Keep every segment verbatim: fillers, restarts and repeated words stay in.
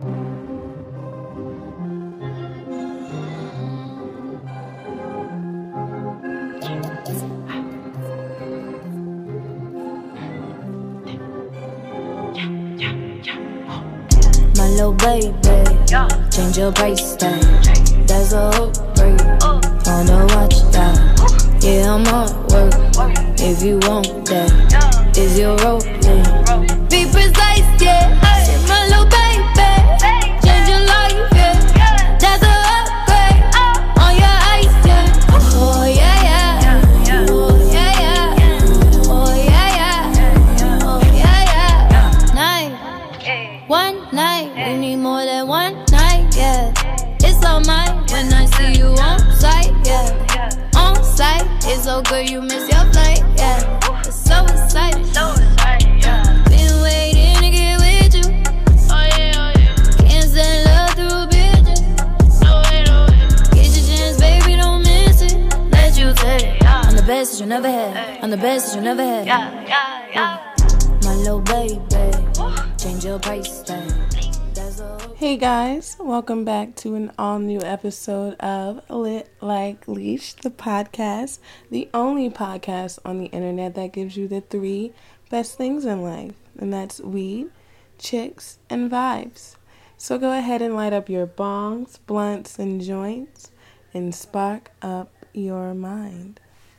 My little baby, change your price tag. That's a hook break. Wanna watch that? Yeah, I'm on work. If you want that, is your rope? Yeah. Be precise, yeah. Say my little baby, change your life, yeah. That's a upgrade on your ice, yeah. Oh yeah, yeah. Oh yeah, yeah. Oh yeah, yeah. Oh yeah, yeah. Night, one night. We need more than one night, yeah. It's all mine when I see you on site, yeah. On site, it's so good you miss your flight, yeah. It's so exciting, so exciting, yeah. Been waiting to get with you. Oh yeah, oh yeah. Can't send love through bitches. No way, no way. Get your chance, baby, don't miss it. Let you take it, yeah. I'm the best that you never had. I'm the best that you never had. Yeah, yeah, yeah. My little baby, change your price tag. Hey guys, welcome back to an all-new episode of Lit Like Leash, the podcast, the only podcast on the internet that gives you the three best things in life, and that's weed, chicks, and vibes. So go ahead and light up your bongs, blunts, and joints, and spark up your mind.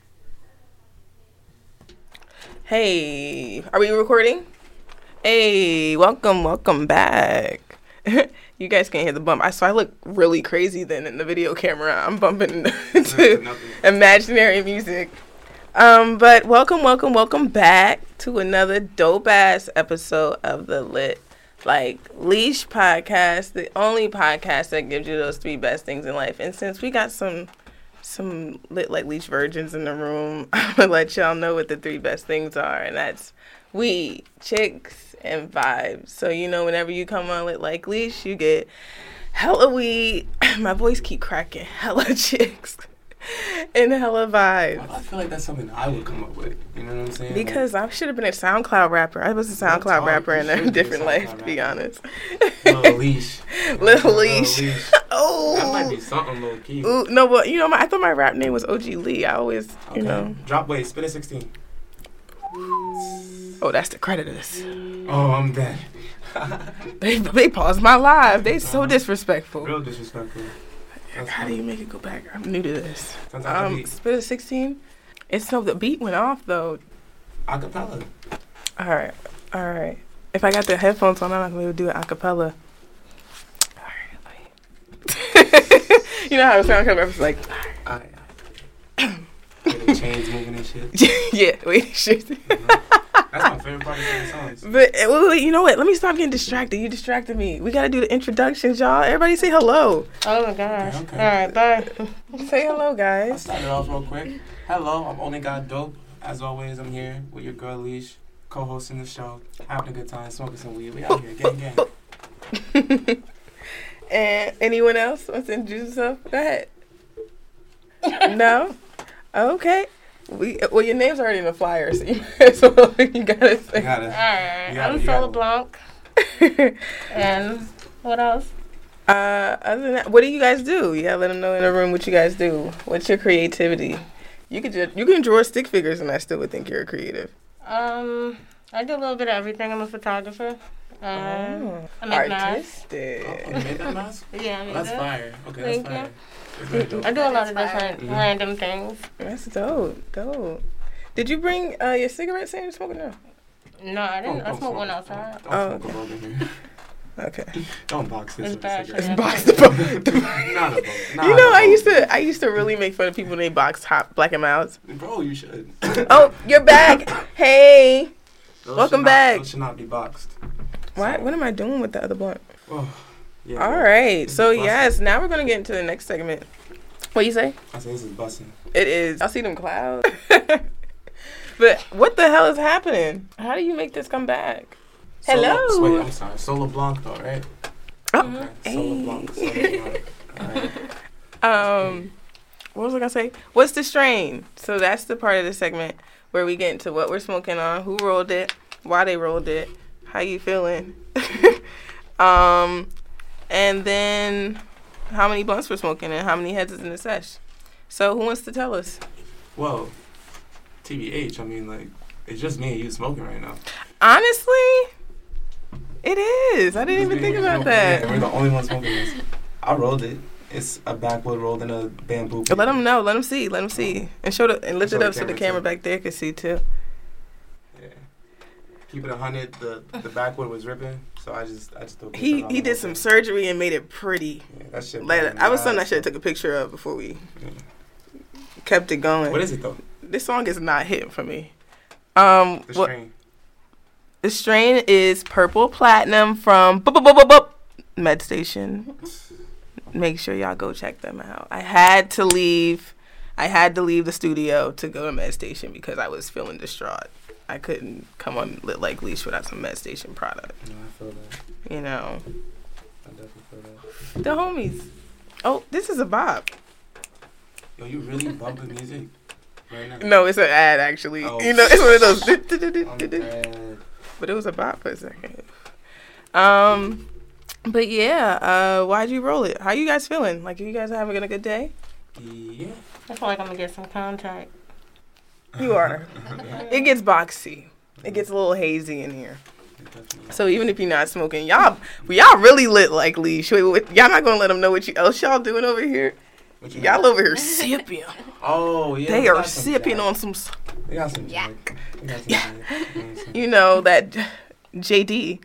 Hey, are we recording? Hey, welcome, welcome back. You guys can't hear the bump. I so I look really crazy then in the video camera. I'm bumping to imaginary music. Um, but welcome, welcome, welcome back to another dope ass episode of the Lit Like Leash podcast, the only podcast that gives you those three best things in life. And since we got some some Lit Like Leash virgins in the room, I'm gonna let y'all know what the three best things are, and that's weed, chicks, and vibes. So, you know, whenever you come on Lit Like Leash, you get hella weed. My voice keep cracking. Hella chicks. And hella vibes. I feel like that's something I would come up with. You know what I'm saying? Because like, I should have been a SoundCloud rapper. I was a SoundCloud rapper in a different life, rapper. To be honest. Little Leash. Little Leash. Leash. Oh. That might be something low key. Ooh, no, but you know, my, I thought my rap name was O G Lee. I always, okay. you know. Drop weight, spit at sixteen. Oh, that's the creditors. Oh, I'm dead. they they paused my live. They so disrespectful. Real disrespectful. That's How funny. do you make it go back? I'm new to this. Sounds like Um, spit at sixteen. It's so the beat went off though. Acapella. All right, all right. If I got the headphones on, I'm not gonna be able to do it acapella. All right, you know how the sound comes like. All right. The chains moving and shit. Yeah, wait, shit. Mm-hmm. That's my favorite part of the songs. But wait, wait, you know what? Let me stop getting distracted. You distracted me. We gotta do the introductions, y'all. Everybody say hello. Oh my gosh. Okay, okay. All right, bye. Say hello, I'll guys. start it off real quick. Hello, I'm Only God Dope. As always, I'm here with your girl Leash, co-hosting the show, having a good time, smoking some weed. We out here, gang, gang. And anyone else wants to introduce yourself? Go ahead. No? Okay. We well, your name's already in the flyer, so you, so you gotta say. You gotta, All right, you gotta, I'm you Sola gotta. Blanc. And what else? Uh, other than that, what do you guys do? Yeah, let them know in the room what you guys do. What's your creativity? You could just, you can draw stick figures, and I still would think you're creative. Um, I do a little bit of everything. I'm a photographer. Um, Oh, I make masks. artistic. Oh, you made that mask? Yeah, I Oh, made that's that. fire. Okay, Thank that's you. fire. That's very dope. I do a lot of different Mhm. random things. That's dope. Dope. Did you bring uh, your cigarettes in? You smoking now? No, I didn't. Don't- I don't smoke one smoke. outside. Don't Oh, smoke a okay. bug in here. Okay. Don't box this It's with bad a for cigarette. them. Box the box. Not a bug. Not You know, a I bug. used to I used to really make fun of people when they box hot black and mouths. Bro, you should. Oh, you're back. Hey. Those Welcome should not- back. Those should not be boxed. What? So- What am I doing with the other blunt? Oh, yeah, All bro. right. This So is bussin'. yes, now we're gonna get into the next segment. What you say? I say this is busting. It is. I'll see them clouds. But what the hell is happening? How do you make this come back? Hello. Wait, I'm sorry. Sola Blanc, though, right? Oh, Okay. Sola Blanc. Sola Blanc. All right. Um, what was I gonna say? What's the strain? So that's the part of the segment where we get into what we're smoking on, who rolled it, why they rolled it, how you feeling. um, and then how many blunts we're smoking and how many heads is in the sesh. So who wants to tell us? Well, T B H, I mean, like, it's just me and you smoking right now. Honestly, it is. I didn't It's even me think and you about smoking. that. Yeah, we're the only ones smoking this. I rolled it. It's a backwood rolled in a bamboo. Let them know. Let them see. Let them see. And show the and lift Show it the up so the camera, camera too. back there can see too. Yeah. Keep it a hundred. The the backwood was ripping, so I just I just threw a picture He on he the did whole some thing. surgery and made it pretty. Yeah, that shit. Like, burned I was my something I ass should have off. took a picture of before we Yeah. kept it going. What is it though? This song is not hitting for me. Um, The what strain. the strain is Purple Platinum from bu- bu- bu- bu- bu- Med Station. Make sure y'all go check them out. I had to leave. I had to leave the studio to go to Med Station because I was feeling distraught. I couldn't come on Lit Like Leash without some Med Station product. No, I feel that. You know, I definitely feel that. the homies. Oh, this is a bop. Yo, you really bumping music right now? No, it's an ad actually. Oh. You know, it's one of those. I'm dead. But it was a bop for a second. Um, but yeah, uh, why'd you roll it? How you guys feeling? Like, you guys having a good day? Yeah. I feel like I'm gonna get some contact. You are. It gets boxy. It gets a little hazy in here. So even if you're not smoking, y'all, y'all really lit like Leash. Wait, wait, y'all not gonna let them know what you else y'all doing over here? What you Y'all mean? over here sipping. Oh yeah. They we are got some sipping jack. on some, s- We got some jack. We got some jack. You know what I'm saying? you know, that J D.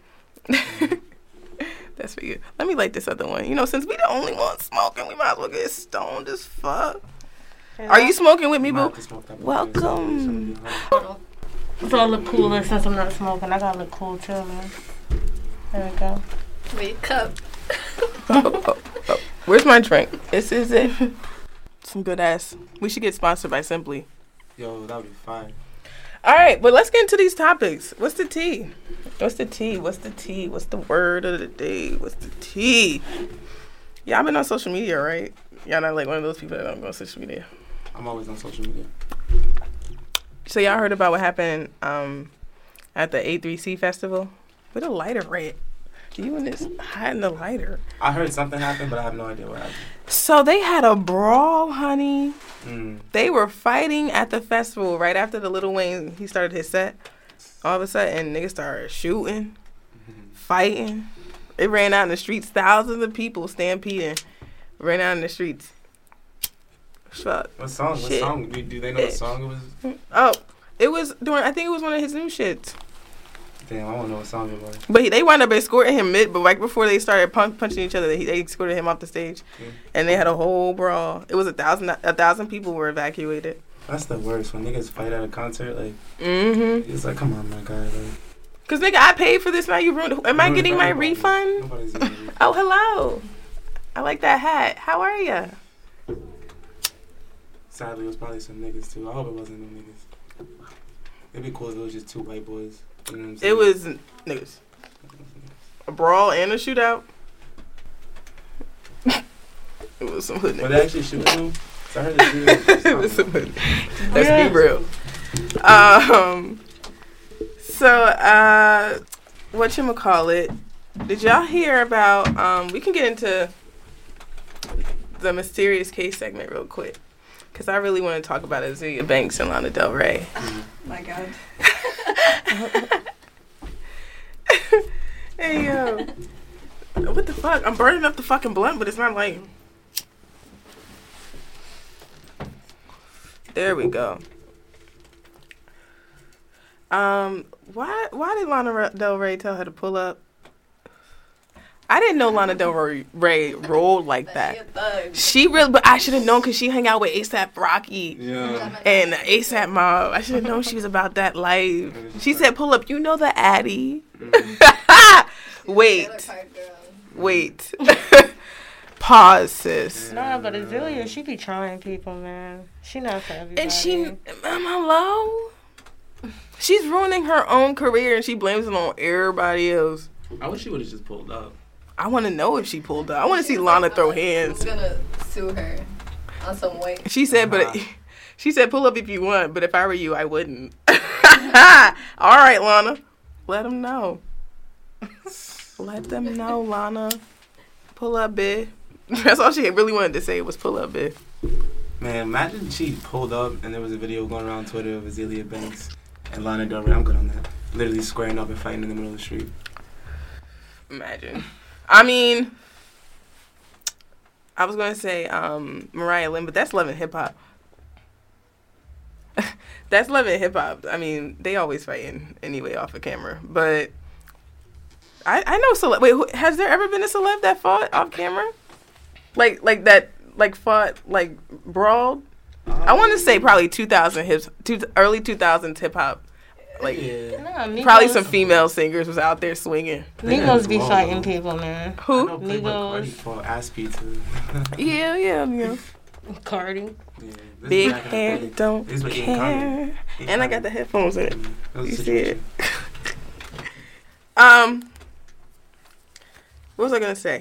That's for you. Let me light this other one. You know, since we the only ones smoking, we might as well get stoned as fuck. Are you smoking with me, Might have boo? to smoke that Welcome. before, So I look cooler since I'm not smoking. I gotta look cool too, man. There we go. Wake up. Oh, oh, oh. Where's my drink? This is it. Some good ass. We should get sponsored by Simply. Yo, that'd be fine. All right, but let's get into these topics. What's the tea? What's the tea? What's the tea? What's the word of the day? What's the tea? Y'all been on social media, right? Y'all not like one of those people that don't go on social media. I'm always on social media. So y'all heard about what happened um, at the A three C festival? With a lighter red. You and this hiding the lighter. I heard something happened, but I have no idea what happened. So they had a brawl, honey. Mm. They were fighting at the festival right after the Lil Wayne, he started his set. All of a sudden, niggas started shooting, fighting. They ran out in the streets. Thousands of people stampeding. Ran out in the streets. Fuck. What song? What Shit. song? Do, do they know what song it was? Oh, it was during, I think it was one of his new shits. Damn, I don't know what song it was. But he, they wound up escorting him mid, but right before they started pun- punching each other, they, they escorted him off the stage. Mm. And they had a whole brawl. It was a thousand, a thousand people were evacuated. That's the worst. When niggas fight at a concert, like, Mm-hmm. it's like, come on, my guy. Like, Cause nigga, I paid for this. Now you ruined. Am I ruined getting for my everybody. refund? Nobody's getting a refund. Oh, hello. I like that hat. How are ya? Sadly, it was probably some niggas too. I hope it wasn't no niggas. It'd be cool if it was just two white boys. You know what I'm saying? It was niggas. A brawl and a shootout. It was some hood Were niggas. they actually shooting them? 'Cause I heard they shooting It was some them. hood. Let's be real. Um. So, uh, whatchamacallit, did y'all hear about, um, we can get into the mysterious case segment real quick. Because I really want to talk about Azealia Banks and Lana Del Rey. My God. Hey, yo. What the fuck? I'm burning up the fucking blunt, but it's not like... There we go. Um, why why did Lana Del Rey tell her to pull up? I didn't know Lana Del Rey, Rey rolled like that. She really, but I should have known because she hung out with ASAP Rocky Yeah. and ASAP Mob. I should have known she was about that life. She said, "Pull up." You know the Addy. Wait, wait. Pause, sis. Nah, but Azealia, she be trying people, man. She not for everybody. And she, am I low? She's ruining her own career and she blames it on everybody else. I wish she would have just pulled up. I want to know if she pulled up. I want to see Lana throw I'm hands. gonna sue her on some weight. She said, but Nah. she said, pull up if you want. But if I were you, I wouldn't. All right, Lana. Let them know. Let them know, Lana. Pull up, bitch. That's all she really wanted to say was pull up, bitch. Man, imagine she pulled up and there was a video going around Twitter of Azealia Banks and Lana Del Rey. I'm good on that. Literally squaring up and fighting in the middle of the street. Imagine. I mean, I was going to say um, Mariah Lynn, but that's Love and Hip Hop. That's Love and Hip Hop. I mean, they always fighting anyway off of camera. But I I know celeb. Wait, who, has there ever been a celeb that fought off camera? Like like that like fought like brawled? Um, I want to say probably two thousand hips, two, early two thousands hip hop. Like yeah. No, probably some female singers was out there swinging. Migos be fighting people, man. Who? Migos. For Aspie too. Yeah, yeah, yeah. Cardi. Yeah, Big hair, don't care. And I got the headphones in. Mm, You see it? um, what was I gonna say?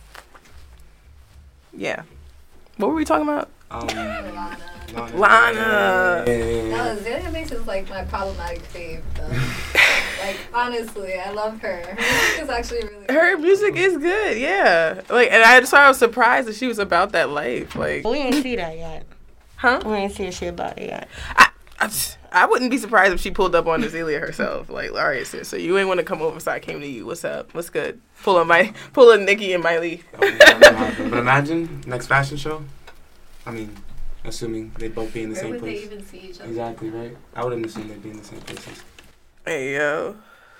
Yeah, what were we talking about? Um, Lana. Lana. Lana. Yeah. No, Azealia Banks is like my problematic fave, though. Like, honestly, I love her. Her music is actually really good. Her music is good, yeah. Like, and I just I was surprised that she was about that life. Like, We didn't see that yet. huh? We didn't see shit about it yet. I, I, I wouldn't be surprised if she pulled up on Azealia herself. Like, all right, sis, so you ain't want to come over, so I came to you. What's up? What's good? Pull up my, pull up Nicki and Miley. But imagine next fashion show. I mean, assuming they both be in the Where same would place. they even see each other? Exactly right. I wouldn't assume they'd be in the same places. Hey yo,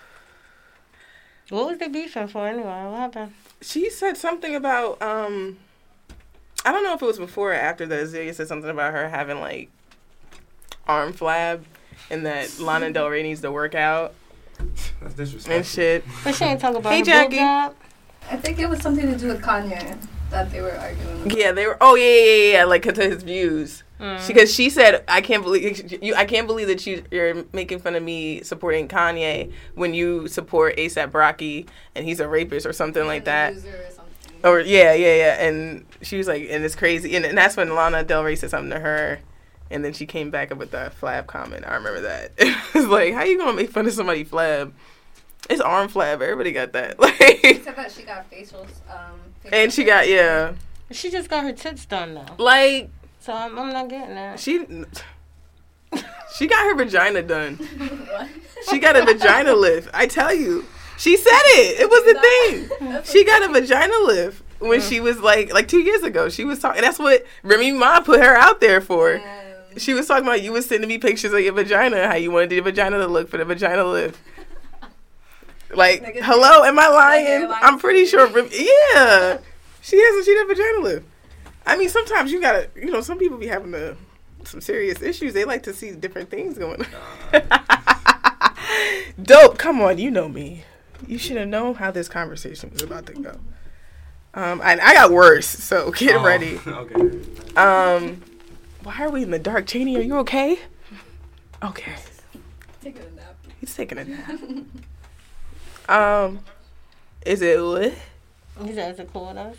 What was they beefing for anyway? What happened? she said something about um, I don't know if it was before or after that Azealia said something about her having like arm flab, and that Lana Del Rey needs to work out That's disrespectful. and shit. But she ain't talking about Hey, her Jackie. boob job. I think it was something to do with Kanye that they were arguing about. Yeah, they were. Oh yeah, yeah, yeah, yeah. Like to his views. Mm. Because she said, "I can't believe you. I can't believe that you, you're making fun of me supporting Kanye when you support A$AP Rocky and he's a rapist or something like that." Loser or something. Or yeah, yeah, yeah. And she was like, and it's crazy. And, and that's when Lana Del Rey said something to her, and then she came back up with the flab comment. I remember that. It was like, how you gonna make fun of somebody flab? It's arm flab. Everybody got that. She Like, said that she got facials. Um, and she got yeah, She just got her tits done though. like So I'm, I'm not getting that. she. She got her vagina done. What? She got a vagina lift. I tell you. She said it. It was the thing. She got a vagina lift when she was like like two years ago. She was talking. That's what Remy Ma put her out there for. Um, She was talking about you was sending me pictures of your vagina, how you wanted your vagina to look for the vagina lift. Like, Niggas hello, am I Nigga, lying? lying. I'm pretty sure. Remy, yeah, she has a she did a vagina lift. I mean, sometimes you gotta, you know, some people be having a, some serious issues. They like to see different things going on. Dope, come on, you know me. You should have known how this conversation was about to go. Um, and I got worse, so get Oh, ready. Okay. Um, why are we in the dark? Cheney, are you okay? Okay, taking a nap. he's taking a nap. Um, is it what? He said, is it cool with us?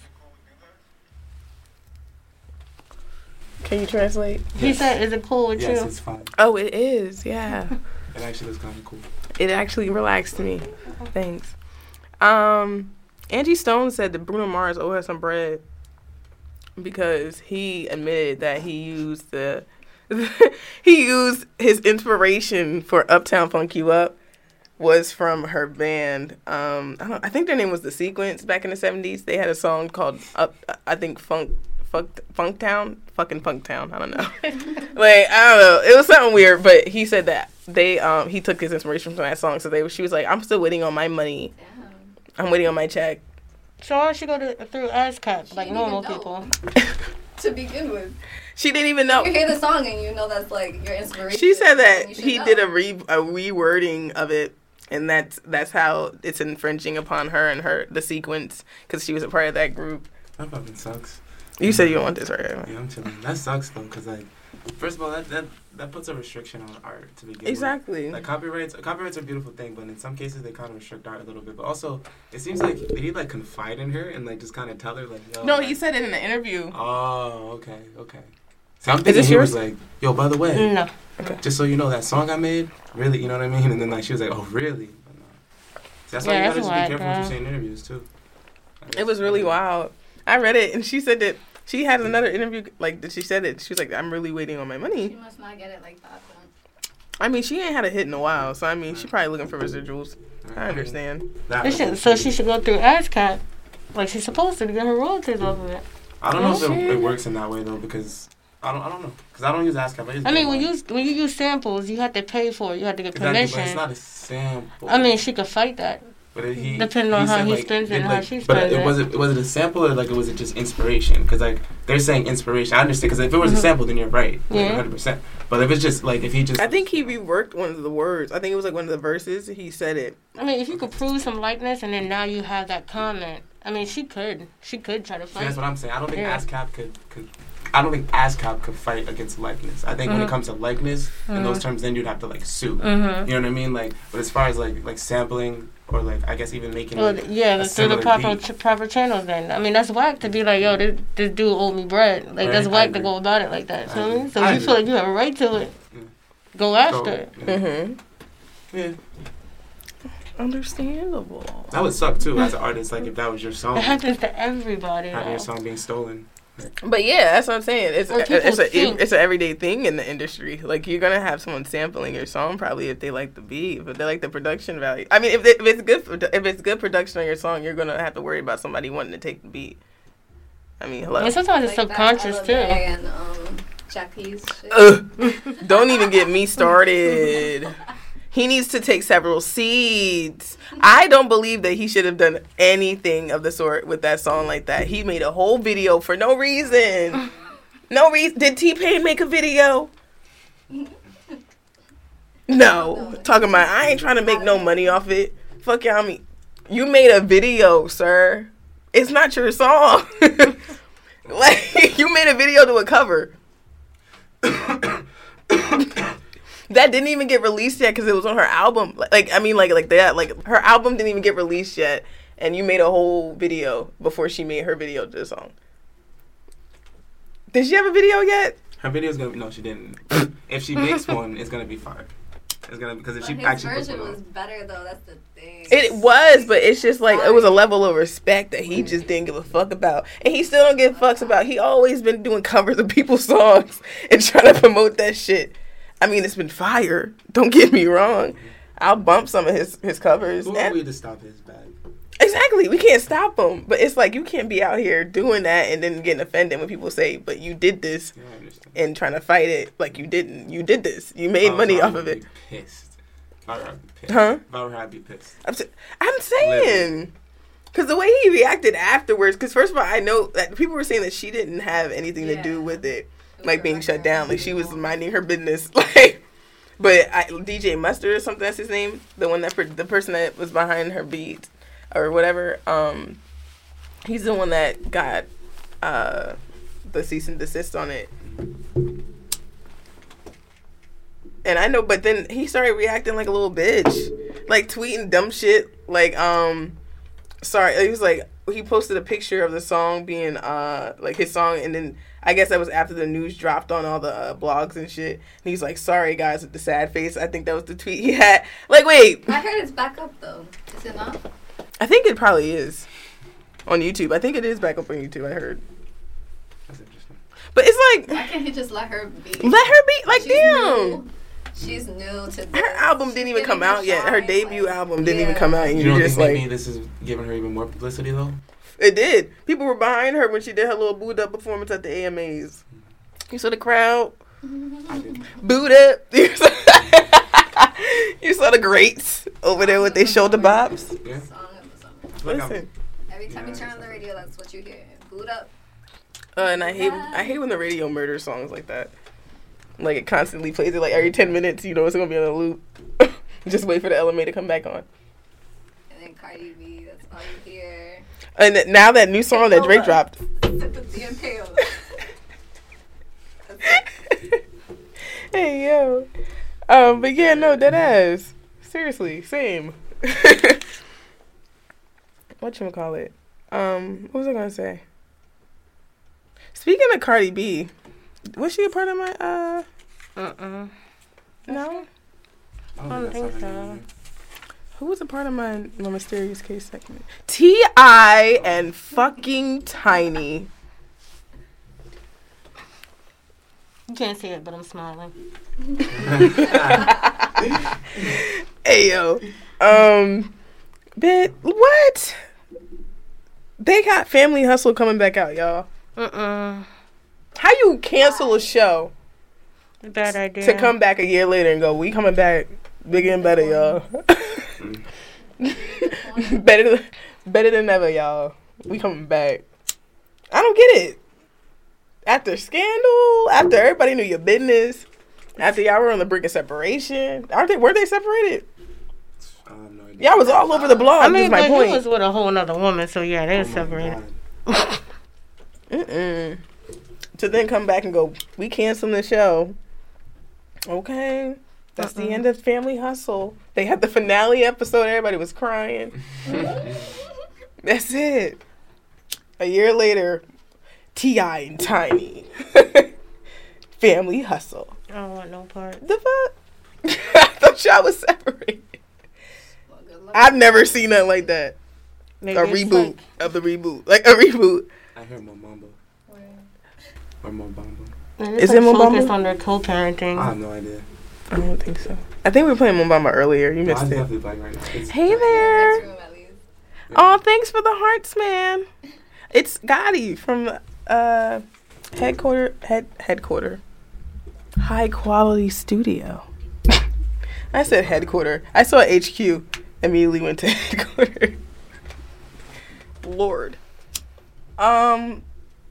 Can you translate? He Yes. said, is it cool with Yes, you? it's fine. Oh, it is. Yeah, It actually looks kind of cool. it actually relaxed me. Thanks. Um, Angie Stone said that Bruno Mars owed her some bread because he admitted that he used the he used his inspiration for Uptown Funk You Up was from her band. Um, I, don't, I think their name was The Sequence back in the seventies. They had a song called Up. I think Funk Funk Funktown, fucking Funktown. I don't know. Like I don't know. It was something weird, but he said that they um he took his inspiration from that song. So they she was like, I'm still waiting on my money. Damn. I'm waiting on my check. So why don't she go to, through ASCAP like didn't normal even people? To begin with, She didn't even know. you hear the song and you know that's like your inspiration. She said that and you should he know. did a re a rewording of it, and that's that's how it's infringing upon her and her the sequence because she was a part of that group. That fucking sucks. You said you don't want this, right? Yeah, I'm chilling. That sucks though, cause like, first of all, that that, that puts a restriction on art to begin Exactly. with. Like copyrights, copyrights are a beautiful thing, but in some cases they kind of restrict art a little bit. But also, it seems like did he like confide in her and like just kind of tell her like, yo. No, like, he said it in the interview. Oh, okay, okay. So I'm Is thinking this he yours? was like, yo, by the way, No. just so you know, that song I made, really, you know what I mean? And then like she was like, oh, really? But no. See, that's why Yeah, you that's gotta just whack, be careful what you bro. say in interviews too. It was really wild. I read it, and she said that she had another interview, like, that she said it. She was like, I'm really waiting on my money. She must not get it like that, then. I mean, she ain't had a hit in a while, so, I mean, she probably looking for residuals. I understand. It should, so she should go through ASCAP, like she's supposed to, to get her royalties off of it. I don't know if it, it works in that way, though, because... I don't. I don't know. Because I don't use ASCAP. I, use I mean, when you when you use samples, you have to pay for it. You have to get exactly, permission. but it's not a sample. I mean, she could fight that. But it, he, depending on he how said, he like, spends it and like, how she but spends it. it. Was it was it a sample or like was it just inspiration? Because like they're saying inspiration. I understand. Because if it was mm-hmm. a sample, then you're right, like yeah, one hundred percent. But if it's just like if he just, I think he reworked one of the words. I think it was like one of the verses. He said it. I mean, if you could prove some likeness and then now you have that comment, I mean, she could, she could try to fight. See, that's what I'm saying. I don't think yeah. ASCAP could could. I don't think ASCAP could fight against likeness. I think mm-hmm. when it comes to likeness mm-hmm. in those terms, then you'd have to like sue. Mm-hmm. You know what I mean? Like, but as far as like like sampling or like I guess even making well, like, yeah, a through the proper beat. ch- proper channels. Then I mean, that's whack to be like, yo, this, this dude owed me bread. Like Right, that's I whack to agree. go about it like that. I So, agree. so I if you agree. feel like you have a right to it, Yeah. go after So, it. yeah. Mm-hmm. Yeah. Understandable. That would suck too as an artist. Like if that was your song, It happens to everybody. having though. your song being stolen. But yeah, that's what I'm saying. It's Or a, people it's a think- it's an everyday thing in the industry. Like you're gonna have someone sampling your song probably if they like the beat, but they like the production value. I mean, if, they, if it's good produ- if it's good production on your song, you're gonna have to worry about somebody wanting to take the beat. I mean, hello. And sometimes it's Like that subconscious Ella too. May And, um, Jacquees shit. Ugh. Don't even get me started. He needs to take several seeds. I don't believe that he should have done anything of the sort with that song like that. He made a whole video for no reason. No reason. Did T-Pain make a video? No. Talking about, I ain't trying to make no money off it. Fuck y'all me. You made a video, sir. It's not your song. Like, you made a video to a cover. That didn't even get released yet because it was on her album. Like, I mean, like, like that. Like, her album didn't even get released yet, and you made a whole video before she made her video to the song. Did she have a video yet? Her video's gonna be no, she didn't. If she makes one, it's gonna be fire. It's gonna because if But she his actually puts version one was out. better though. That's the thing. It was, but it's just like it was a level of respect that he just didn't give a fuck about, and he still don't give fucks about. He always been doing covers of people's songs and trying to promote that shit. I mean, it's been fire. Don't get me wrong. I'll bump some of his his covers. Who are And- we to stop his bag? Exactly. We can't stop him. But it's like you can't be out here doing that and then getting offended when people say, but you did this Yeah, I understand. and trying to fight it like you didn't. You did this. You made If I was money her, I off would of it. Be pissed. If I were her, I'd be pissed. Huh? If I were her, I'd be pissed. I'm, s- I'm saying. Because the way he reacted afterwards, because first of all, I know that people were saying that she didn't have anything to do Yeah. with it, like being shut down. Like she was minding her business. Like, but I, D J Mustard or something, that's his name, the one that, the person that was behind her beat or whatever, um, he's the one that got uh, the cease and desist on it. And I know, but then he started reacting like a little bitch, like tweeting dumb shit. Like, um, sorry, he was like, he posted a picture of the song being, uh, like his song, and then I guess that was after the news dropped on all the uh, blogs and shit. And he's like, sorry guys, with the sad face. I think that was the tweet he had. Like, wait, I heard it's back up though. Is it not? I think it probably is on YouTube. I think it is back up on YouTube. I heard, That's interesting. but it's like, Why can't he just let her be? let her be. Like, She's damn. new. She's new to this. Her album didn't even She's come getting out yet. Her shine, debut like, album didn't even yeah. come out, and You you're don't just think like, maybe this is giving her even more publicity though? it did. People were behind her when she did her little booed up performance at the A M As. You saw the crowd I did. booed up. You saw, you saw the greats over there with their shoulder bops. Yeah. Song of the summer. Like I'm- Listen, Every time Yeah, you turn that's on the okay. radio, that's what you hear. Boot up. uh, and I hate I hate when the radio murders songs like that. Like it constantly plays it like every ten minutes. You know it's gonna be on a loop. Just wait for the L M A to come back on. And then Cardi B, that's all you hear. And th- now that new song that Drake dropped. The impale. Hey yo, um, but yeah, no, dead ass. Seriously, same. Whatchamacallit? Um, what was I gonna say? Speaking of Cardi B, was she a part of my uh? Uh uh. No. I I don't think that's so. how you- Who was a part of my, my mysterious case segment? T I and fucking Tiny. You can't see it, but I'm smiling. Ayo. Um, bit, what? They got Family Hustle coming back out, y'all. Uh-uh. How you cancel a show Bad idea. to come back a year later and go, we coming back bigger and better, y'all. better, than, better than ever, y'all. We coming back. I don't get it. After Scandal, after everybody knew your business, after y'all were on the brink of separation, aren't they? Were they separated? I have no idea. Y'all was all over the blog. I mean, is my but point. he was with a whole nother woman, so yeah, they Oh was my separated. God. Mm-mm. To then come back and go, we canceling the show. Okay. That's Uh-uh. the end of Family Hustle. They had the finale episode. Everybody was crying. That's it. A year later, T I and Tiny. Family Hustle. I don't want no part. The fuck? I thought y'all was separated. Well, good luck. I've never seen nothing like that. Maybe A it's reboot like- of the reboot. Like a reboot. I heard Mobamba. Where- Or Mobamba. And it's Is like it Mobamba? focused on their co-parenting. I have no idea. I don't think so. I think we were playing Mombamba earlier. You No, missed I'm it. definitely playing right now. It's Hey Next there. room, at least. Oh, thanks for the hearts, man. It's Gotti from uh headquarter head headquarter. High quality studio. I said headquarter. I saw H Q. Immediately went to headquarter. Lord. Um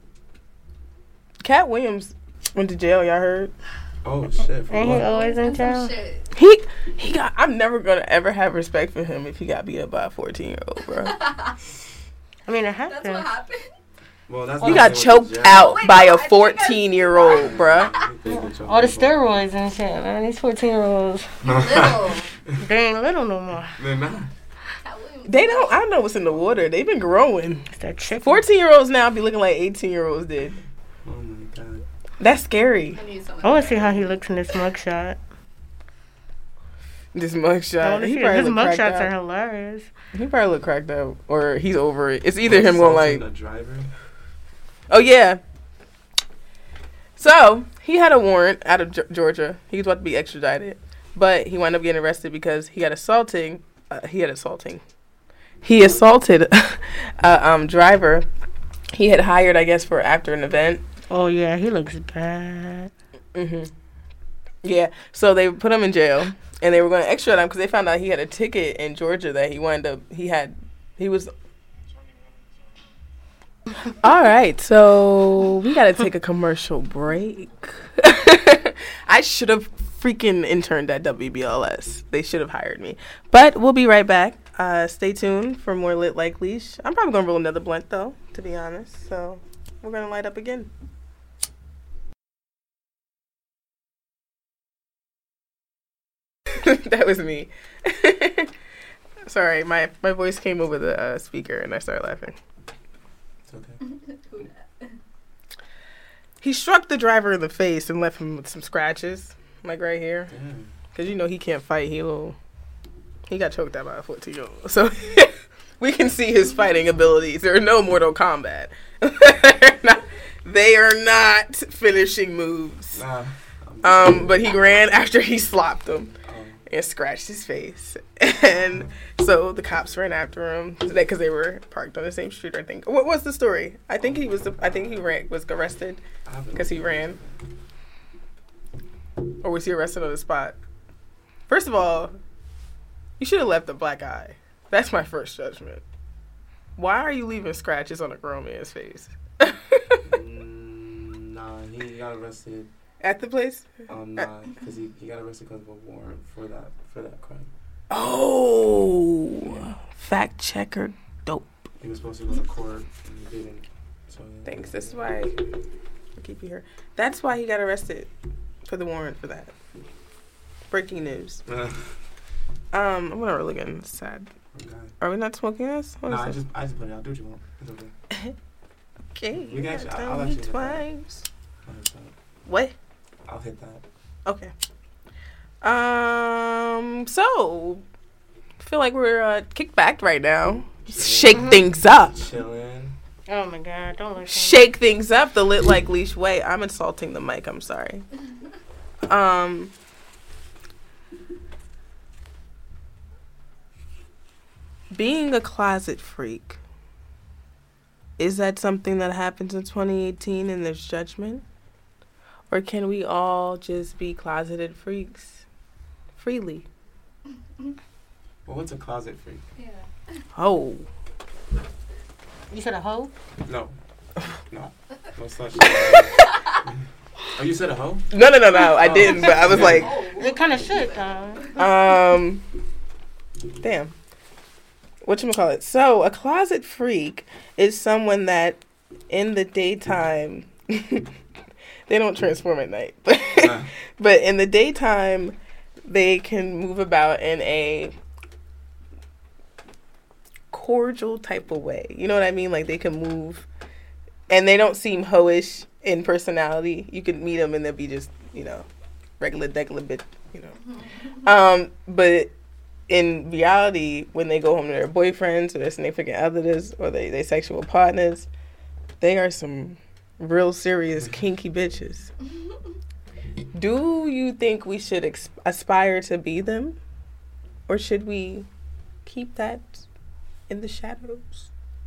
Cat Williams went to jail, y'all heard? Oh shit. For Ain't he what? always in That's some jail? shit. He he got I'm never gonna ever have respect for him if he got beat up by a fourteen year old, bro. I mean, it That's what happened. happened. Well, that's You not got saying what the choked jail- out Wait, by no, I a think I- fourteen year old, bruh. They get choked All the out. steroids and shit, man. These fourteen-year-olds, Little. they ain't little no more. They're not. Cat Williams. They don't. I don't know what's in the water. They've been growing. It's that chicken. Fourteen year olds now be looking like eighteen year olds did. Oh my god. That's scary. I need someone I want to to see how he looks in this mugshot. This I mugshot. wanna He see- probably His look cracked mugshots are out. hilarious. He probably look cracked out, or he's over it. It's either him going Assaulting like, the driver. oh yeah. So he had a warrant out of Ge- Georgia. He was about to be extradited, but he wound up getting arrested because he got assaulting. Uh, he had assaulting. He assaulted a um, driver. He had hired, I guess, for after an event. Oh yeah, he looks bad. hmm Yeah, so they put him in jail, and they were going to extradite him because they found out he had a ticket in Georgia that he wound up. He had. He was. All right, so we got to take a commercial break. I should have freaking interned at W B L S. They should have hired me. But we'll be right back. Uh, stay tuned for more Lit Like Leash. I'm probably going to roll another blunt, though, to be honest. So we're going to light up again. That was me. Sorry, my, my voice came over the uh, speaker and I started laughing. It's okay. Who dat? He struck the driver in the face and left him with some scratches, like right here. Damn. Because you know he can't fight. He will, he got choked out by a fourteen year old. So we can see his fighting abilities. There are no Mortal Kombat. They're not, they are not finishing moves. Nah. Um, but he ran after he slopped him Um, and scratched his face. And so the cops ran after him because they were parked on the same street, I think. What was the story? I think he was, I think he ran, was arrested I haven't- because he ran. Or was he arrested on the spot? First of all, you should have left a black eye. That's my first judgment. Why are you leaving scratches on a grown man's face? Mm, nah, he got arrested. At the place? Um, nah, because he, he got arrested because of a warrant for that for that crime. Oh, fact checker, dope. He was supposed to go to court and he didn't. So yeah. Thanks. This is why I keep you here. That's why he got arrested for the warrant for that. Breaking news. Uh, Um, I'm gonna roll again. It's sad. okay. Are we not smoking this? What No, is I it? just I just put it out. Do what you want. It's okay. Okay. We can actually- tell I'll me actually hit that. twice. I'll hit that. What? I'll hit that. Okay. Um. So, feel like we're uh, kicked back right now. Shake mm-hmm. things up. Chilling. Oh my God! Don't look. Shake things up the Lit Like Leash way. I'm insulting the mic. I'm sorry. Um. Being a closet freak. Is that something that happens in twenty eighteen and there's judgment? Or can we all just be closeted freaks freely? Well, what's a closet freak? Yeah. Oh. You said a hoe? No. No. No such. Oh, you said a hoe? No, no, no, no. I oh. didn't, but I was like. It kind of should, though. Um. Damn. Whatchamacallit? So, a closet freak is someone that in the daytime, they don't transform at night, but, uh. but in the daytime, they can move about in a cordial type of way. You know what I mean? Like, they can move, and they don't seem hoish in personality. You could meet them, and they'll be just, you know, regular, degular bit, you know. Um, but in reality, when they go home to their boyfriends or their significant others or they, they sexual partners, they are some real serious kinky bitches. Do you think we should ex- aspire to be them? Or should we keep that in the shadows?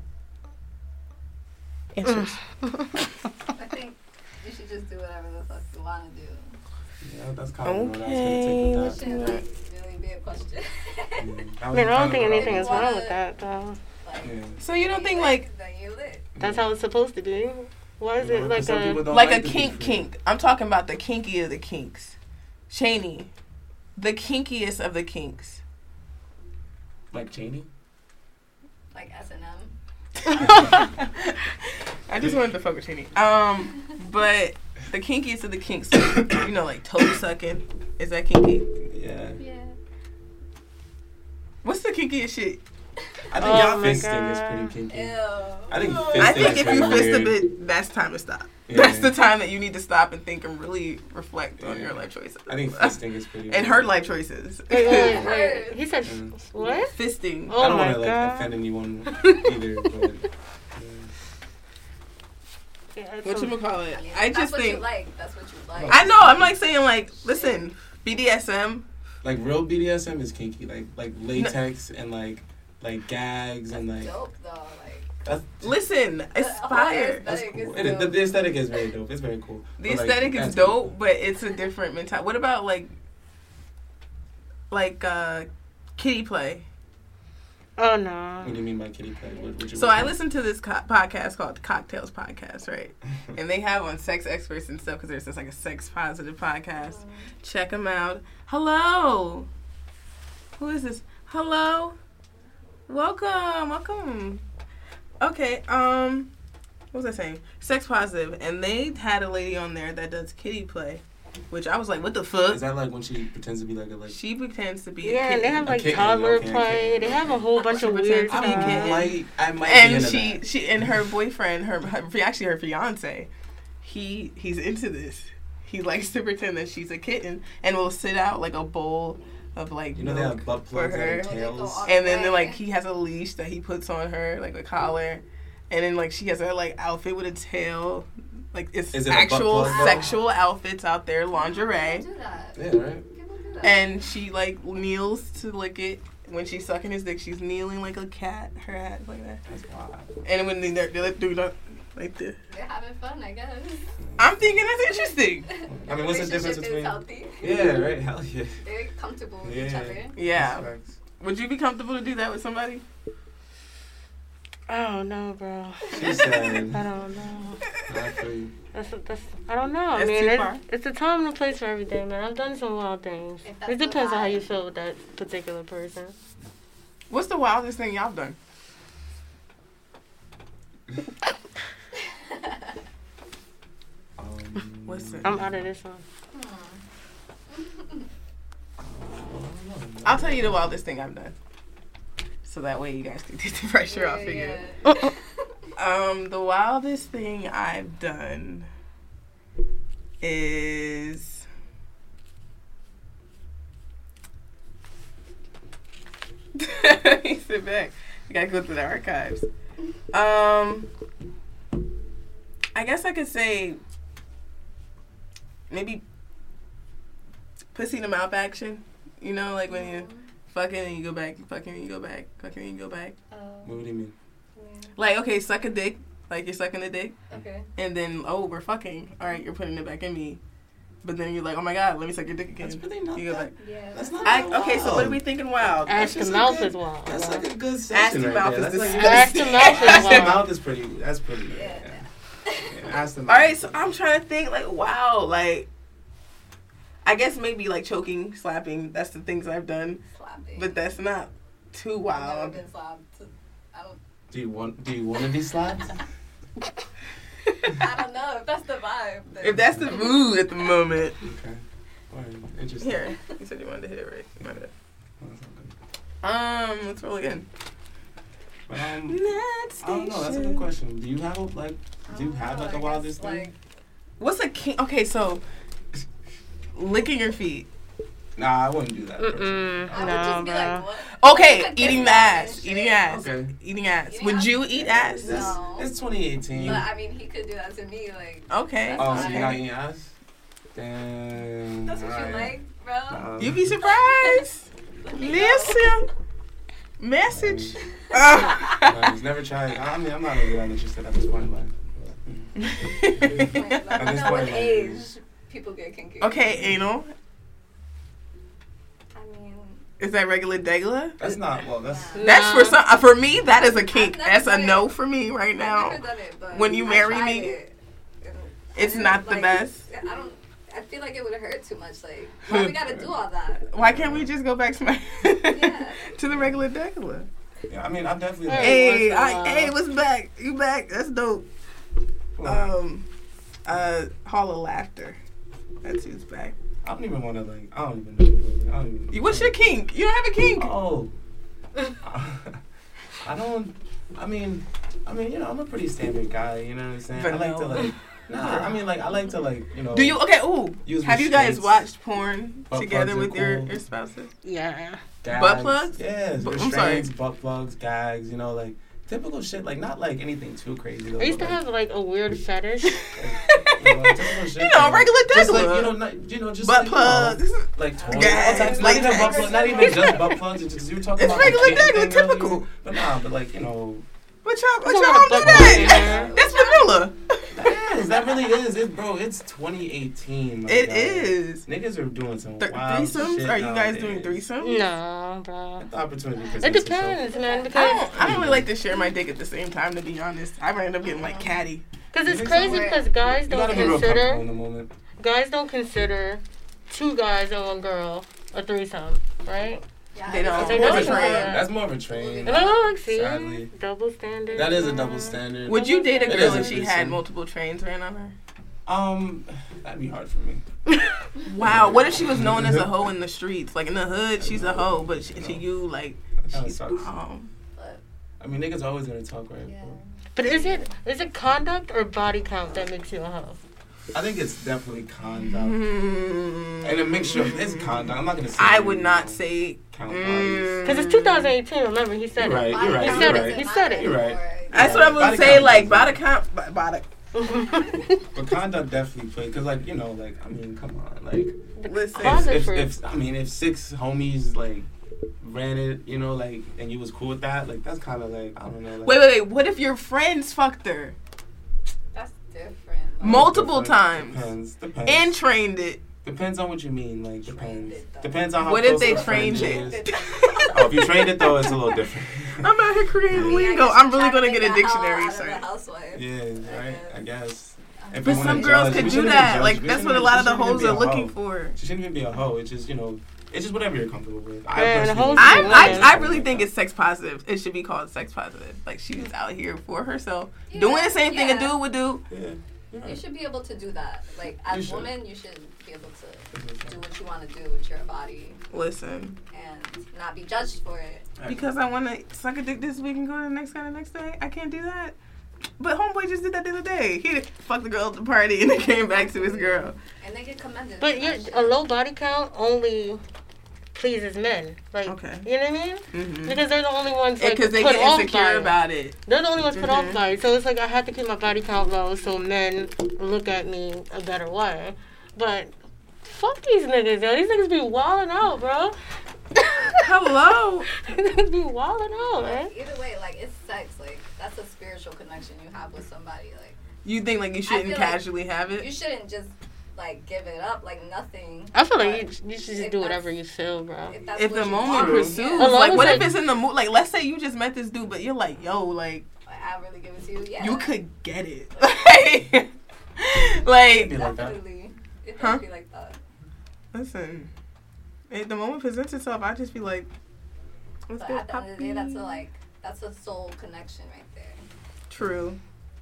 Answers. I think you should just do whatever the fuck you want to do. Yeah, that's kind of okay. What I was going to take with that. Be a question. I mean, I don't think anything is wrong with that, though. Like, yeah. So you don't think like then you lit. That's how it's supposed to be? Why is You it know, like some a people don't like like a to be kink free. kink? I'm talking about the kinky of the kinks. Cheney, the kinkiest of the kinks. Like Cheney? Like S and M. I just wanted to fuck with Cheney. Um, but the kinkiest of the kinks, you know, like toe sucking. Is that kinky? Yeah. Yeah. What's the kinkiest shit? I think Oh y'all my fisting is God. pretty kinky. Ew. I think fisting I think is if pretty you fist weird. a bit, that's time to stop. Yeah. That's the time that you need to stop and think and really reflect on Yeah. your life choices. I think fisting is pretty And weird. her life choices. Wait, wait, wait. He said, Mm. what? Fisting. Oh I don't my want to like God. offend anyone either, but Yeah, it's What some- you call it? I, mean, I that's just what think. you like. That's what you like. I know. I'm like saying like, listen, B D S M. like real B D S M is kinky, like like latex and like like gags That's and like dope though. Like that's Listen, aspire. that's aesthetic cool. is It is, the, dope. the aesthetic is very dope. It's very cool. The But, like, aesthetic is that's dope, cool. but it's a different mentality. What about like, like uh, kitty play? Oh, no. What do you mean by kitty play? What, what you So I listened to this co- podcast called the Cocktails Podcast, right? And they have on sex experts and stuff because there's this like a sex positive podcast. Check them out. Hello. Who is this? Hello. Welcome. Welcome. Okay. Um, what was I saying? Sex positive, and they had a lady on there that does kitty play, which I was like, what the fuck? Is that like when she pretends to be like a like? She pretends to be Yeah, a and kitten. they have A like kitten, toddler okay, play. okay. They have a whole bunch She of pretends weird to be stuff. kitten. might I might be and into she that. she and her boyfriend, her, her actually her fiance, he he's into this. He likes to pretend that she's a kitten and will sit out like a bowl of like You know they milk have butt for plugs her. and tails. And then, then like he has a leash that he puts on her, like a collar, and then like she has her like outfit with a tail. Like it's Is it a butt actual plug, though? sexual outfits out there, lingerie, Do that. Yeah, right. People do that. and she like kneels to lick it. When she's sucking his dick, she's kneeling like a cat. Her hat like that. That's wild. And when they they're, they're doing that like this. They're having fun, I guess. I'm thinking that's interesting. I mean, what's the difference Relationship between? is healthy. Yeah, right. Hell yeah. They're comfortable with Yeah. each other. Yeah. Facts. Would you be comfortable to do that with somebody? I don't know, bro. She said, I don't know. "Not for you." That's, that's, I don't know. I That's mean, too it's, far. it's a time and a place for everything, man. I've done some wild things. If that's It the depends on how vibe. you feel with that particular person. What's the wildest thing y'all done? Um, What's it? I'm out of this one. I'll tell you the wildest thing I've done. So that way you guys can get the pressure off of you. Yeah. Um, the wildest thing I've done is You sit back. You gotta go through the archives. Um, I guess I could say maybe pussy to mouth action. You know, like when you fucking and you go back, fucking and you go back, fucking and you go back. Um, What do you mean? Like, okay, suck a dick. Like, you're sucking a dick. Okay. And then, oh, we're fucking. All right, you're putting it back in me. But then you're like, oh my God, let me suck your dick again. That's really not you go that. back. Yeah. That's not I, that okay, so wild. what are we thinking wild? Ass to just mouth like is wild. That's bro. like a good Ass session to right mouth there. is That's like Ass to mouth is Ass to wild. mouth is pretty. That's pretty. Yeah. Yeah. yeah. Ass to mouth. All right, so I'm trying to think, like, wow, like, I guess maybe, like, choking, slapping, that's the things I've done. Slapping. But that's not too I've never wild. been slapped. I don't. Do you want? Do you want to be slapped? I don't know if that's the vibe. then- If that's the mood at the moment. Okay. All right. Interesting. Here, you said you wanted to hit it right. My bad. Oh, that's not good. Um, let's roll again. But, um, Next I don't know. That's a good question. Do you have a, like? Do you I don't have know, like I a wildest guess, thing? like, What's a king? Okay, so licking your feet. Nah, I wouldn't do that. Mm-mm. personally. I would No, just be bro. like, what? Okay, Like a eating kiss the ass ass. and Eating shit. ass. Okay. Eating ass. Eating Would ass? you eat ass? It's, No. it's twenty eighteen. But I mean, he could do that to me. Like, Okay. Oh, That's so you're fine. not eating ass? Damn. that's what you alright. like, bro. Nah. You'd be surprised. Let me know. Listen. Message. Nah, he's never tried. I mean, I'm not really that interested at this point in life. Like, let me At this know point, with like, age people get kinky. Okay, anal. I mean, Is that regular degla? That's not, well, that's. Nah. That's for some. uh, For me, that is a kink. I've never That's a done no it. for me right I've now. never done it, but When you I marry tried me, it, and it's I not didn't the like- best. I don't. I feel like it would hurt too much. Like, why we gotta do all that? Why can't we just go back to my Yeah. to the regular degla? Yeah, I mean, I definitely. Hey, once in a I, while. hey, what's back? You back? That's dope. Well, Um, uh, Hall of Laughter. That's who's back. I don't even want to, like, I don't even know. I don't even. What's your kink? You don't have a kink. Oh. I don't. I mean, I mean, you know, I'm a pretty standard guy. You know what I'm saying? I like to Vanilla. like. Nah, I mean, like, I like to like, you know. Do you? Okay. Ooh. Use Have you guys restraints. watched porn Butt together plugs are with your, cool. your spouses? Yeah. gags, Butt plugs? Yes, Bu- I'm sorry. restraints, butt plugs, gags. You know, like typical shit. Like not like anything too crazy. Though, I used to but, have like a weird fetish. like, you know, typical shit, You know, like, regular just Tesla. like you know, not, you know, just Butt like, plugs. You know, like toys, Gags, all types. like Not even butt gags. plugs. Not even just butt plugs. It's just you were talking It's about the regular, kitten regular, thing earlier. typical. But nah, but like you know. What y'all? What There's a y'all lot of do butt plugs in that? there. That's vanilla. That is. That really is. It, bro, it's twenty eighteen. my It guy. is. Niggas are doing some Th- wild threesomes? shit Are you guys nowadays. doing threesomes? No, bro. The opportunity It presents itself. depends, man, I because don't. I don't really like to share my dick at the same time. To be honest, I might end up getting like catty. cause it's You think crazy so? because guys You don't gotta be real comfortable in consider the moment. guys don't consider two guys and one girl a threesome, right? Yeah, They don't. it's They more don't of a do trend. that. That's more of a train. And I'm like, see, Sadly. double standard. That is a double standard. Would you date a It girl is a if she had threesome. multiple trains ran on her? Um, that'd be hard for me. Wow. What if she was known as a hoe in the streets? Like in the hood, she's a hoe, but she, to you, like That kinda she's sucks. um. But, I mean, niggas always gonna talk, right? yeah. But is it is it conduct or body count that makes you a hoe? I think it's definitely conduct. Mm, And a mixture of it's conduct. I'm not gonna say. I would you not know, say. count mm, bodies. Because it's two thousand eighteen. Remember, he said You're it. right. You're right. He You're said right. it. He said it. You're right. That's what I'm gonna Body say. count Like doesn't- body count, b- body. But conduct definitely played, cause like you know, like I mean, come on, like Listen. Closet if, if, freaks. if I mean, if six homies like ran it, you know, like and you was cool with that, like that's kind of like I don't know. Like, Wait, wait, wait. What if your friends fucked her That's different. Like, multiple different. times Depends. Depends. and trained it? Depends on what you mean. Like Trained depends. it, though. Depends on how. What if close they the friend trained is. it? Oh, if you trained it though, it's a little different. I'm out here creating I mean, I lingo. guess I'm you're really trying to gonna make get a the hell dictionary out of the search. housewife. Yeah, right. I guess. If But we wanna some girls judge, could we do shouldn't that. judge. Like We that's what shouldn't- a lot of she the shouldn't hoes be a are looking hoe. for. She shouldn't even be a hoe. It's just you know, it's just whatever you're comfortable with. I Man, personally hoes don't I, women. I, I like really that. think it's sex positive. It should be called sex positive. Like she's out here for herself, Yeah, doing the same thing a yeah. dude would do. Yeah. You're You right. should be able to do that. Like You as a should. woman, you should be able to do what you want to do with your body Listen, and not be judged for it. because I want to suck a dick this week and go to the next guy the next day, I can't do that. But homeboy just did that the other day. He fucked the girl at the party and then came back to his girl. And they get commended. But for you that shit. a low body count only pleases men. Like, okay. you know what I mean? Mm-hmm. Because they're the only ones like, because they put get off insecure by it. about it. They're the only ones put Mm-hmm. off by it. So it's like I have to keep my body count low so men look at me a better way. But fuck these niggas, yo. These niggas be wilding out, bro. Hello. These niggas be wilding out, man. Either way, like, it's sex. Like, that's a spiritual connection you have with somebody. Like, You think like you shouldn't feel like casually have it? you shouldn't just, like, give it up. Like, nothing. I feel like But you, you should if just do whatever that's- you feel, bro. If, that's If what the you moment want, pursues, yeah. As long like, as what I- if it's in the mood? Like, let's say you just met this dude, but you're like, yo, like, Like, I really give it to you. Yeah. you could get it. like, like, Be like that. Definitely. It Huh? does be like that. listen, if the moment presents itself, I just be like, let's But go, at the end of the day, that's a, puppy. like, that's a soul connection right there. True.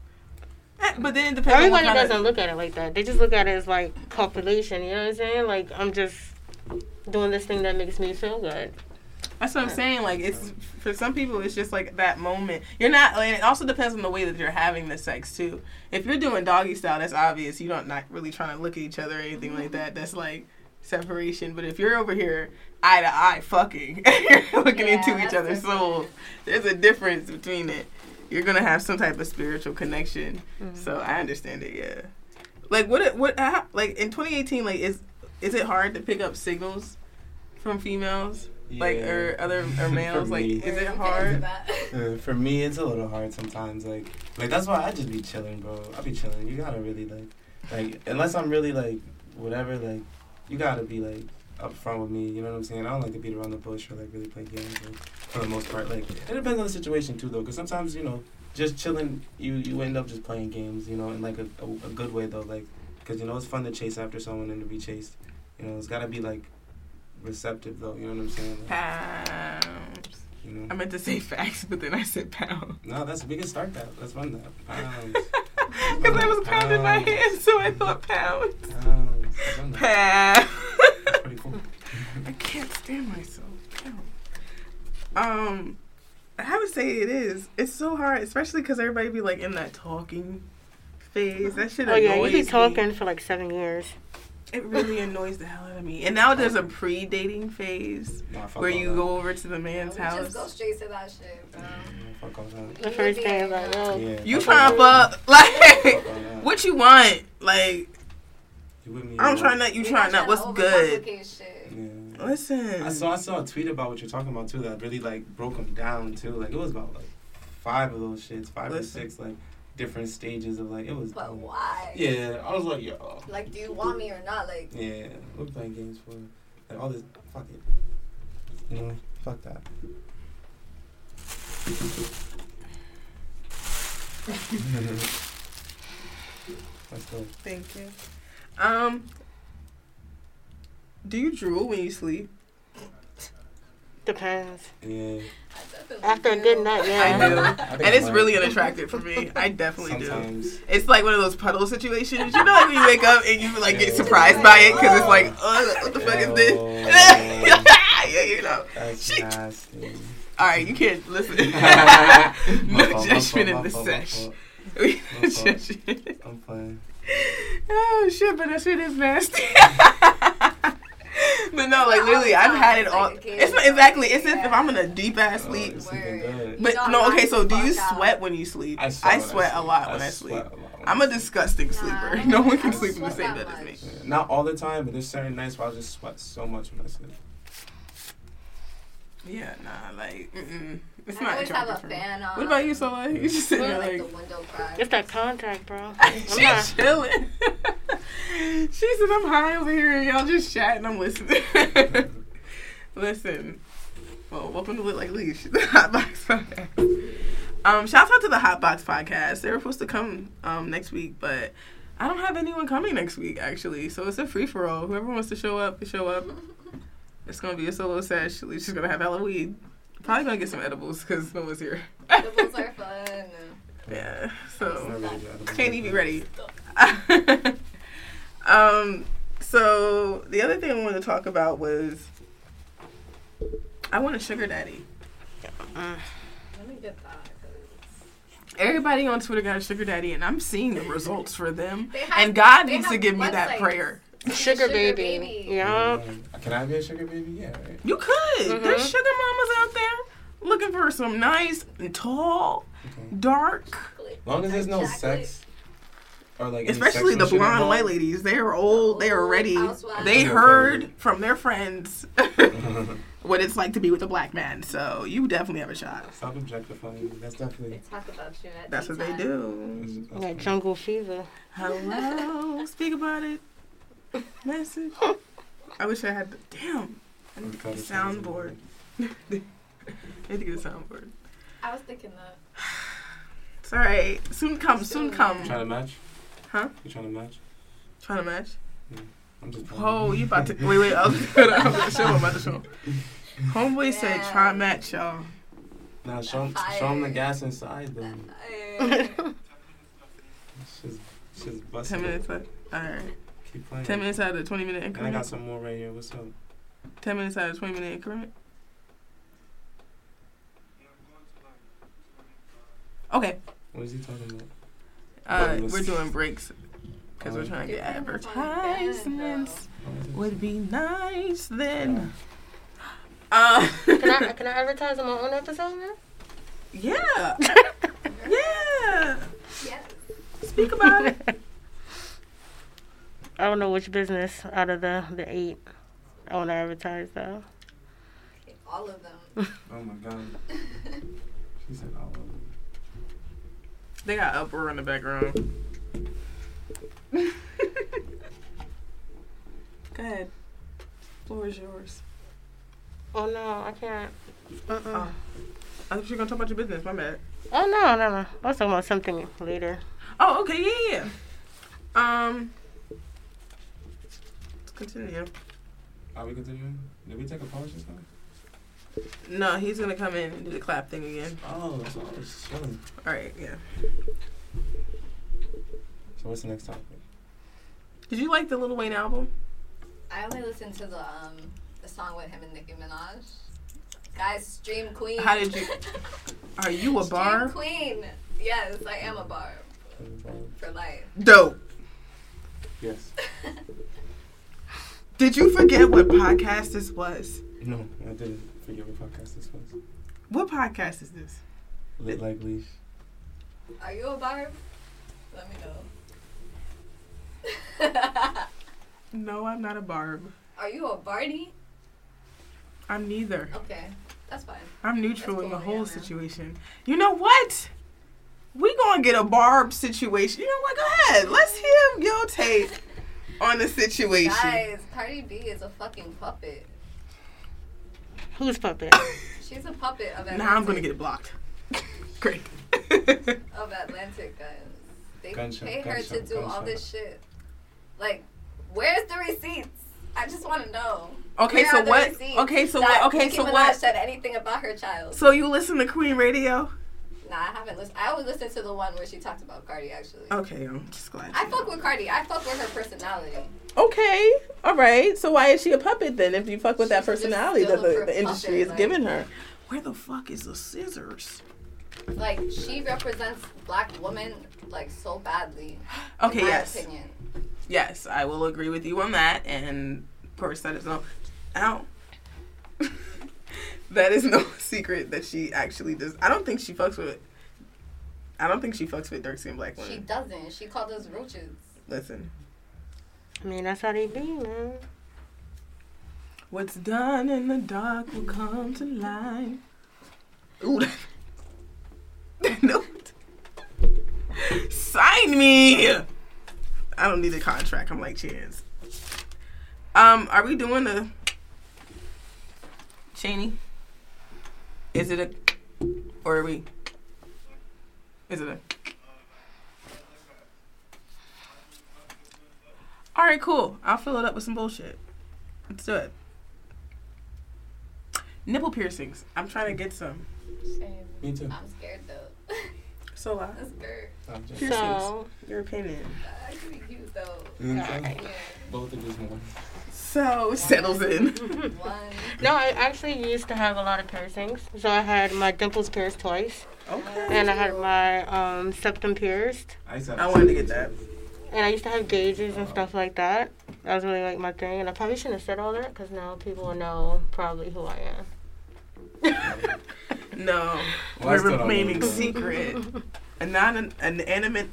Eh, But then it depends on Everybody what kind doesn't of, look at it like that. They just look at it as like copulation. You know what I'm saying? Like I'm just doing this thing that makes me feel good. That's what I'm saying. Like, it's for some people, it's just like that moment. You're not. Like, it also depends on the way that you're having the sex too. If you're doing doggy style, that's obvious. You don't not really trying to look at each other or anything like that. That's like separation. But if you're over here eye to eye fucking, you're looking Yeah, into each that's other's different. souls. There's a difference between it. You're gonna have some type of spiritual connection. Mm-hmm. So I understand it. Yeah. Like what? What? How, like in twenty eighteen, like is is it hard to pick up signals from females? Like Yeah. or other For or males, like me. is We're it gonna get into hard? that. Uh, for me, it's a little hard sometimes. Like, like that's why I just be chilling, bro. I be chilling. You gotta really like, like unless I'm really like whatever, like you gotta be like upfront with me. You know what I'm saying? I don't like to beat around the bush or like really play games. Like, for the most part, like it depends on the situation too, though. Because sometimes you know, just chilling, you you end up just playing games. You know, in like a a, a good way though. Like, because you know it's fun to chase after someone and to be chased. You know, it's gotta be like receptive though. You know what I'm saying? Like, Pounds. you know. I meant to say facts, but then I said pounds. No, that's we can start that. Let's run that. Pounds. Because I was pounding my Pounds. hand, so I thought pounds. Pounds. Let's run that. Pounds. That's pretty cool. I can't stand myself. Pounds. Um, I would say it is. It's so hard, especially because everybody be like in that talking phase. That shit Oh annoys yeah, you be me. talking for like seven years. It really annoys the hell out of me. And now there's a pre-dating phase Nah, fuck where all you that. go over to the man's We house. just go straight to that shit, bro. Yeah, fuck all that. The first thing is like, yo, Yeah, You fuck all trying to that. fuck like Fuck all that. what you want? Like You with me? I'm you trying know? to you We trying not not what's tryna good. overcomplicate shit. Yeah. Listen. I saw I saw a tweet about what you're talking about too that really like broke them down too. Like it was about like five of those shits, five or Listen. six like different stages of like it was. But why? Yeah, I was like, yo. Like, do you want me or not? Like, Yeah, we're playing games for like all this. Fuck it. You know, fuck that. Let's go. Thank you. Um do you drool when you sleep? depends. Yeah. I definitely After a do. good night, I yeah. do. I think And it's I might. really unattractive for me. I definitely do. Sometimes. It's like one of those puddle situations. You know, like when you wake up and you like get Yeah. surprised by it because it's like, oh, what the fuck is this? Oh. yeah, you know. That's Shit. nasty. All right, you can't listen. My no fault, my judgment in fault, the my fault, my sesh. fault. We My no fault. judgment. I'm playing. Oh shit, but that shit is nasty. But no, like Not all literally, the I've time, had it it's all. like It's not occasionally, exactly. It's if, if yeah. I'm in a deep ass Oh, sleep. you're sleeping good. But You no, don't okay. So do you knock out. sweat when you sleep? I sweat, I when sweat a sleep. lot I when I sleep. sweat a lot when I'm I a sleep. disgusting Nah, sleeper. I No one don't can sleep in the sweat same that bed as me. much. Yeah, not all the time, but there's certain nights where I just sweat so much when I sleep. Yeah, nah, like, mm-mm. It's I not always have a attractive for me. fan on. What about you, Sola? You just sitting there Like like, the window crack. It's that contact, bro. I'm she's not. chilling. She said I'm high over here and y'all just chatting. I'm listening. Listen. Well, welcome to Lit Like Leash, the Hot Box Podcast. Um, shout out to the Hot Box Podcast. They were supposed to come um next week, but I don't have anyone coming next week actually. So it's a free for all. Whoever wants to show up, can show up. It's gonna be a solo sesh. Leash is gonna have hella weed. Probably gonna get some edibles because no one's here. Edibles are fun. And Yeah. I So really do edibles can't like even that. ready. um. So the other thing I wanted to talk about was I want a sugar daddy. Uh, let me get that. 'cause Everybody on Twitter got a sugar daddy, and I'm seeing the results for them. They have- And God they needs to have give me that websites. prayer. Sugar, Sugar baby. baby. Yeah. Um, Can I be a sugar baby? Yeah, right. You could. Mhm. There's sugar mamas out there looking for some nice and tall, Okay. dark. As long as there's no Chocolate. sex. Or like any Especially the sexual shit blonde involved. white ladies. They are old. They are ready. Housewives. They Okay. heard from their friends what it's like to be with a black man. So you definitely have a shot. Stop objectifying. That's definitely. They talk about you at That's tea what they time. do. Like jungle fever. Hello. Speak about it. Message. I wish I had the. Damn. I need to get a soundboard. I need to get a soundboard. I was thinking that. It's alright. Soon come. Soon Soon, come. yeah. Trying to match? Huh? You trying to match? Trying to match? I'm just playing. Whoa, you about to. Wait, wait. I was about to show him. About to show him. Homeboy said, Yeah. try and match, y'all. Now show him, show him the gas inside then. I- She's, she's busting. ten minutes left. Alright. Keep playing. ten minutes out of the twenty minute And I got increment. some more right here. What's up? ten minutes out of the twenty minute increment. Okay. What is he talking about? Uh, Bonus. we're doing breaks because we're Oh. trying to get You're putting advertisements. What is it? Would be nice then. Uh, Can I can I advertise on my own episode now? yeah. Yeah. yes. Speak about it. I don't know which business out of the, the eight I want to advertise though. All of them. Oh my god. She said all of them. They got uproar in the background. Go ahead. Floor is yours. Oh no, I can't. Uh-uh. Oh. I thought you were going to talk about your business. My bad. Oh no, no, no. I was talking about something later. Oh, okay. Yeah, yeah, yeah. Um, let's continue. Are we continuing? Did we take a pause just now? No, he's going to come in and do the clap thing again. Oh, so I was chilling. All right, yeah. So what's the next topic? Did you like the Lil Wayne album? I only listened to the um the song with him and Nicki Minaj. Guys, stream queen. How did you- Are you a Stream barb? queen. Yes, I am a barb for life. Dope. Yes. Did you forget what podcast this was? No, I didn't forget what podcast this was. What podcast is this? Lit Like Leash. Are you a barb? Let me know. No, I'm not a barb. Are you a Barney? I'm neither. Okay, that's fine. I'm neutral That's in the cool, whole yeah, man. situation. You know what? We gonna get a barb situation. You know what? Go ahead. Let's hear your take on the situation. Guys, Cardi B is a fucking puppet. Who's puppet? She's a puppet of Atlantic. Now I'm gonna get blocked. Great. Of Atlantic, guys. They Gunshot, pay her to gunshot, do all gunshot. this shit. Like, where's the receipts? I just want to know. Okay, Where so are the what? receipts Okay, so that what? Okay, Nicki so Minaj what? said anything about her child? So you listen to Queen Radio? Nah, I haven't listened. I only listened to the one where she talked about Cardi, actually. Okay, I'm just glad. I you fuck know. with Cardi. I fuck with her personality. Okay, all right. So why is she a puppet then? If you fuck with that She's just personality that still a the, the industry puppet, is like- giving her, where the fuck is the scissors? Like, she represents black women, like, so badly. Okay, in my yes. opinion. Yes, I will agree with you on that. And of course, that is no, ow. That is no secret that she actually does. I don't think she fucks with. I don't think she fucks with dark skinned black She women. doesn't. She called us roaches. Listen, I mean, that's how they be, man. what's done in the dark will come to light. Ooh, that, that note. Sign me. I don't need a contract. I'm like Chance. Um, are we doing the Cheney? Is it a or are we? Is it a? All right, cool. I'll fill it up with some bullshit. Let's do it. Nipple piercings. I'm trying to get some. Same. Me too. I'm scared, though. So, uh, I'm scared. I'm just. piercings. So, Your opinion. I could be cute, though. Mm, Alright. Yeah. Both of these ones. So it settles in. One. no, I actually used to have a lot of piercings. So I had my dimples pierced twice, Okay. and I had my um, septum pierced, I, used to have I wanted to get that. and I used to have gauges and stuff like that. That was really like my thing, and I probably shouldn't have said all that because now people will know probably who I am. No, Well, I we're still don't remaining know. secret. And not an, an animate.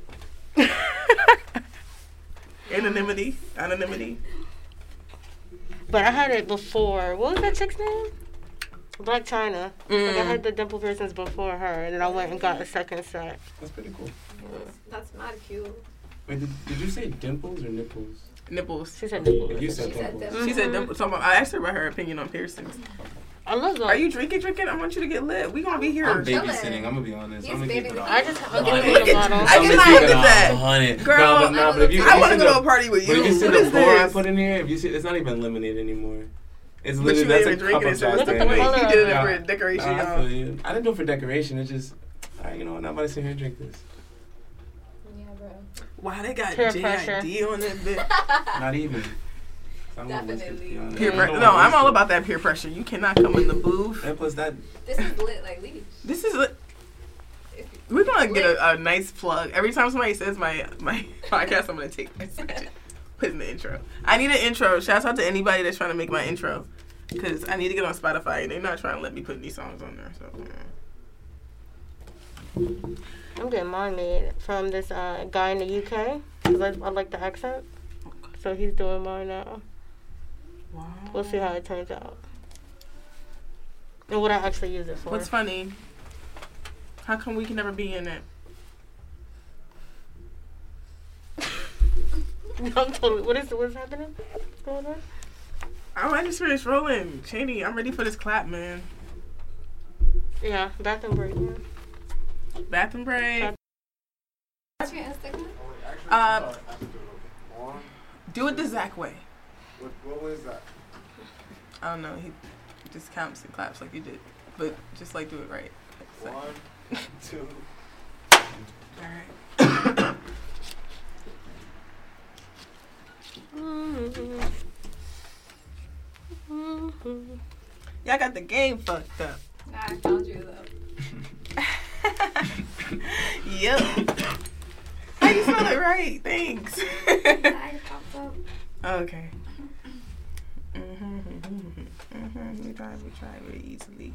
Anonymity. Anonymity. But I had it before. What was that chick's name? Black China. Mm. Like I had the dimple piercings before her, and then I went and got a second set. That's pretty cool. That's not cute. Wait, did, did you say dimples or nipples? Nipples. She said nipples. You said She said dimples. dimples. She said dimples. So I asked her about her opinion on piercings. I love them. Are you drinking, drinking? I want you to get lit. We gonna be here. I'm chilling. babysitting. I'm gonna be honest. He's I'm gonna keep it babysitting. on. I just I'll Look get at the me. bottle. I I'm can gonna look keep it at on that. one hundred. Girl, no, but, no, but if you, I if you want to see go the- to a party with But you. if you see What the is pour I this? put in here, if you see, it's not even lemonade anymore. It's But literally you that's ain't a even cup drinking of it, so what's Jack the Look at the point? color You did it of for it. decoration, Nah, I y'all. feel you. I didn't do it for decoration. It's just, all right, you know what? Nobody sit here and drink this. Yeah, bro. Wow, they got Peer J pressure. I D on that bit. Not even. I'm gonna risk it, to Definitely. be honest. Peer I pre- don't no, wanna I'm risk all it. about that peer pressure. You cannot come in the booth. And plus that, This is lit like leech. This is a, If you- we're gonna get a, a nice plug. Every time somebody says my my podcast, I'm gonna take my section. Put in the intro. I need an intro. Shouts out to anybody that's trying to make my intro. Because I need to get on Spotify. They're not trying to let me put any songs on there. So yeah. I'm getting mine made from this uh, guy in the U K because I, I like the accent. So he's doing mine now. Wow. We'll see how it turns out. And what I actually use it for. What's funny? How come we can never be in it? I'm totally. What is what's happening? What's going on? Oh, I just finished rolling. Cheney, I'm ready for this clap, man. Yeah, bath and break. Yeah. Bath and break. What's your Instagram? Uh, do it the Zach way. What, what was that? I don't know. He just counts and claps like you did. But just like do it right. So- One, two. Alright. Mm-hmm. Mm-hmm. Y'all got the game fucked up. Nah, I found you though. Yep. How you spell it right? Thanks. Nah, it popped up. Okay. Mm-hmm, mm-hmm, mm-hmm. We try, we try very easily.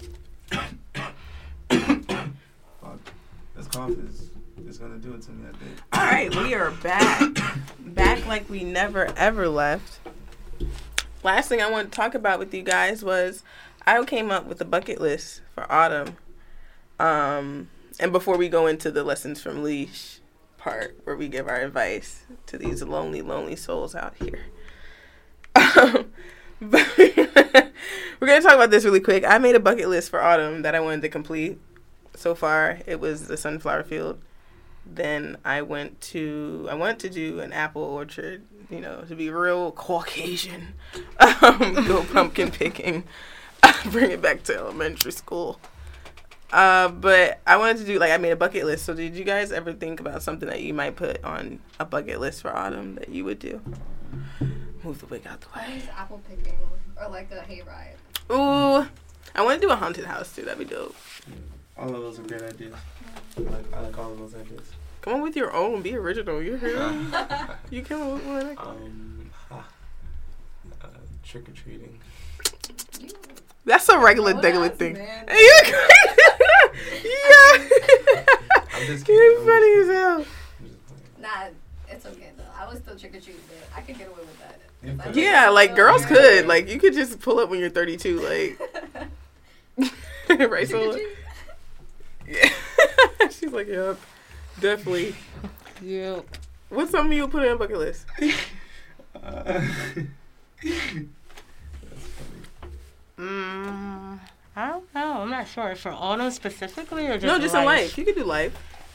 fuck, this cough is, is gonna do it to me, I think. All right, we are back. Back like we never ever left. Last thing I wanted to talk about with you guys was I came up with a bucket list for autumn. Um, and before we go into the lessons from Leash part where we give our advice to these lonely, lonely souls out here. Um, but we're going to talk about this really quick. I made a bucket list for autumn that I wanted to complete. So far, it was the sunflower field. Then I went to, I wanted to do an apple orchard, you know, to be real Caucasian. Um, go pumpkin picking. Bring it back to elementary school. Uh, but I wanted to do, like, I made a bucket list. So did you guys ever think about something that you might put on a bucket list for autumn that you would do? Move the wig out the I way. use apple picking or like a hayride. Ooh, I want to do a haunted house too. That'd be dope. All of those are great ideas. I like, I like all of those ideas. Come on with your own. Be original. You're here. You come up with one. Um, ha, uh, trick or treating. That's a regular, Oh, regular that's thing. man. You yeah. I'm just kidding. You're I'm funny just as hell. I'm just playing. Nah, it's okay though. I was still trick or treat, but I could get away with that. You If I could. did Yeah, it like still, girls yeah. could. Like you could just pull up when you're thirty-two. Like right, Trick or so treat? yeah. She's like, yep, definitely. Yep. What's something you would put on a bucket list? Uh, That's funny. Mm, I don't know. I'm not sure. For autumn specifically or just No, just in life? life. You could do life.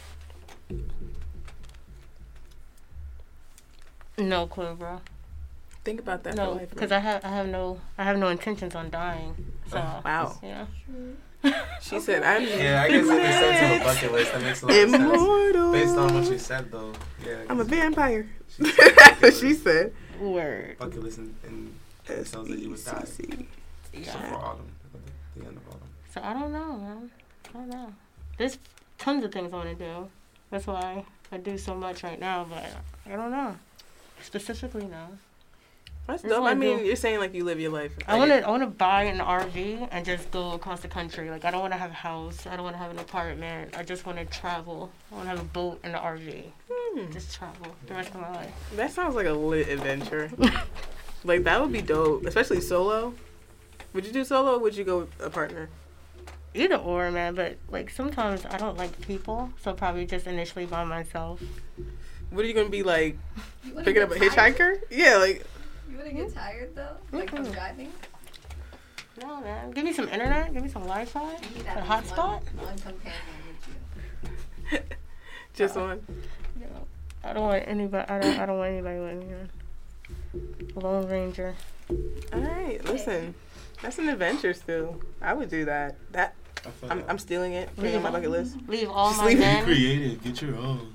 No clue, bro. Think about that. No, for life, because man. I have I have no I have no intentions on dying. So Wow. yeah. She said, "I'm Yeah, I guess in the sense of a bucket list, that makes a lot of sense. immortal. Based on what you said, though. Yeah. I'm a vampire." She said bucket list. She said. Word. Bucket list and, and it tells that you would die. So Yeah. for autumn, the end of autumn. So I don't know, man. I don't know. There's tons of things I want to do. That's why I do so much right now, but I don't know. Specifically, no. That's That's dope. what I I mean, do. you're saying like you live your life. I want to I want to buy an R V and just go across the country. Like, I don't want to have a house. I don't want to have an apartment. I just want to travel. I want to have a boat and an R V. Hmm. Just travel the rest of my life. That sounds like a lit adventure. Like, that would be dope, especially solo. Would you do solo or would you go with a partner? Either or, man. But, like, sometimes I don't like people. So probably just initially by myself. What are you going to be like, You wouldn't picking up a get tired? hitchhiker? Yeah, like, You wouldn't get tired though, like from Mhm. driving. No, man. Give me some internet. Give me some Wi-Fi. You need A at least hotspot. One, one companion with you. just one. You know, I don't want anybody. I don't. I don't want anybody with me. Man. Lone Ranger. All right, listen. That's an adventure still. I would do that. That I feel I'm, that. I'm stealing it. Putting it on my bucket list. Leave all Just my leave it men. Creative. Get your own.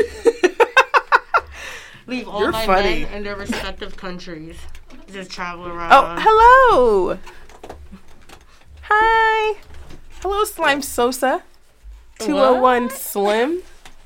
Leave all You're my funny. men in their respective countries. Just travel around. Oh, hello. Hi. Hello, Slime Sosa. two oh one Slim.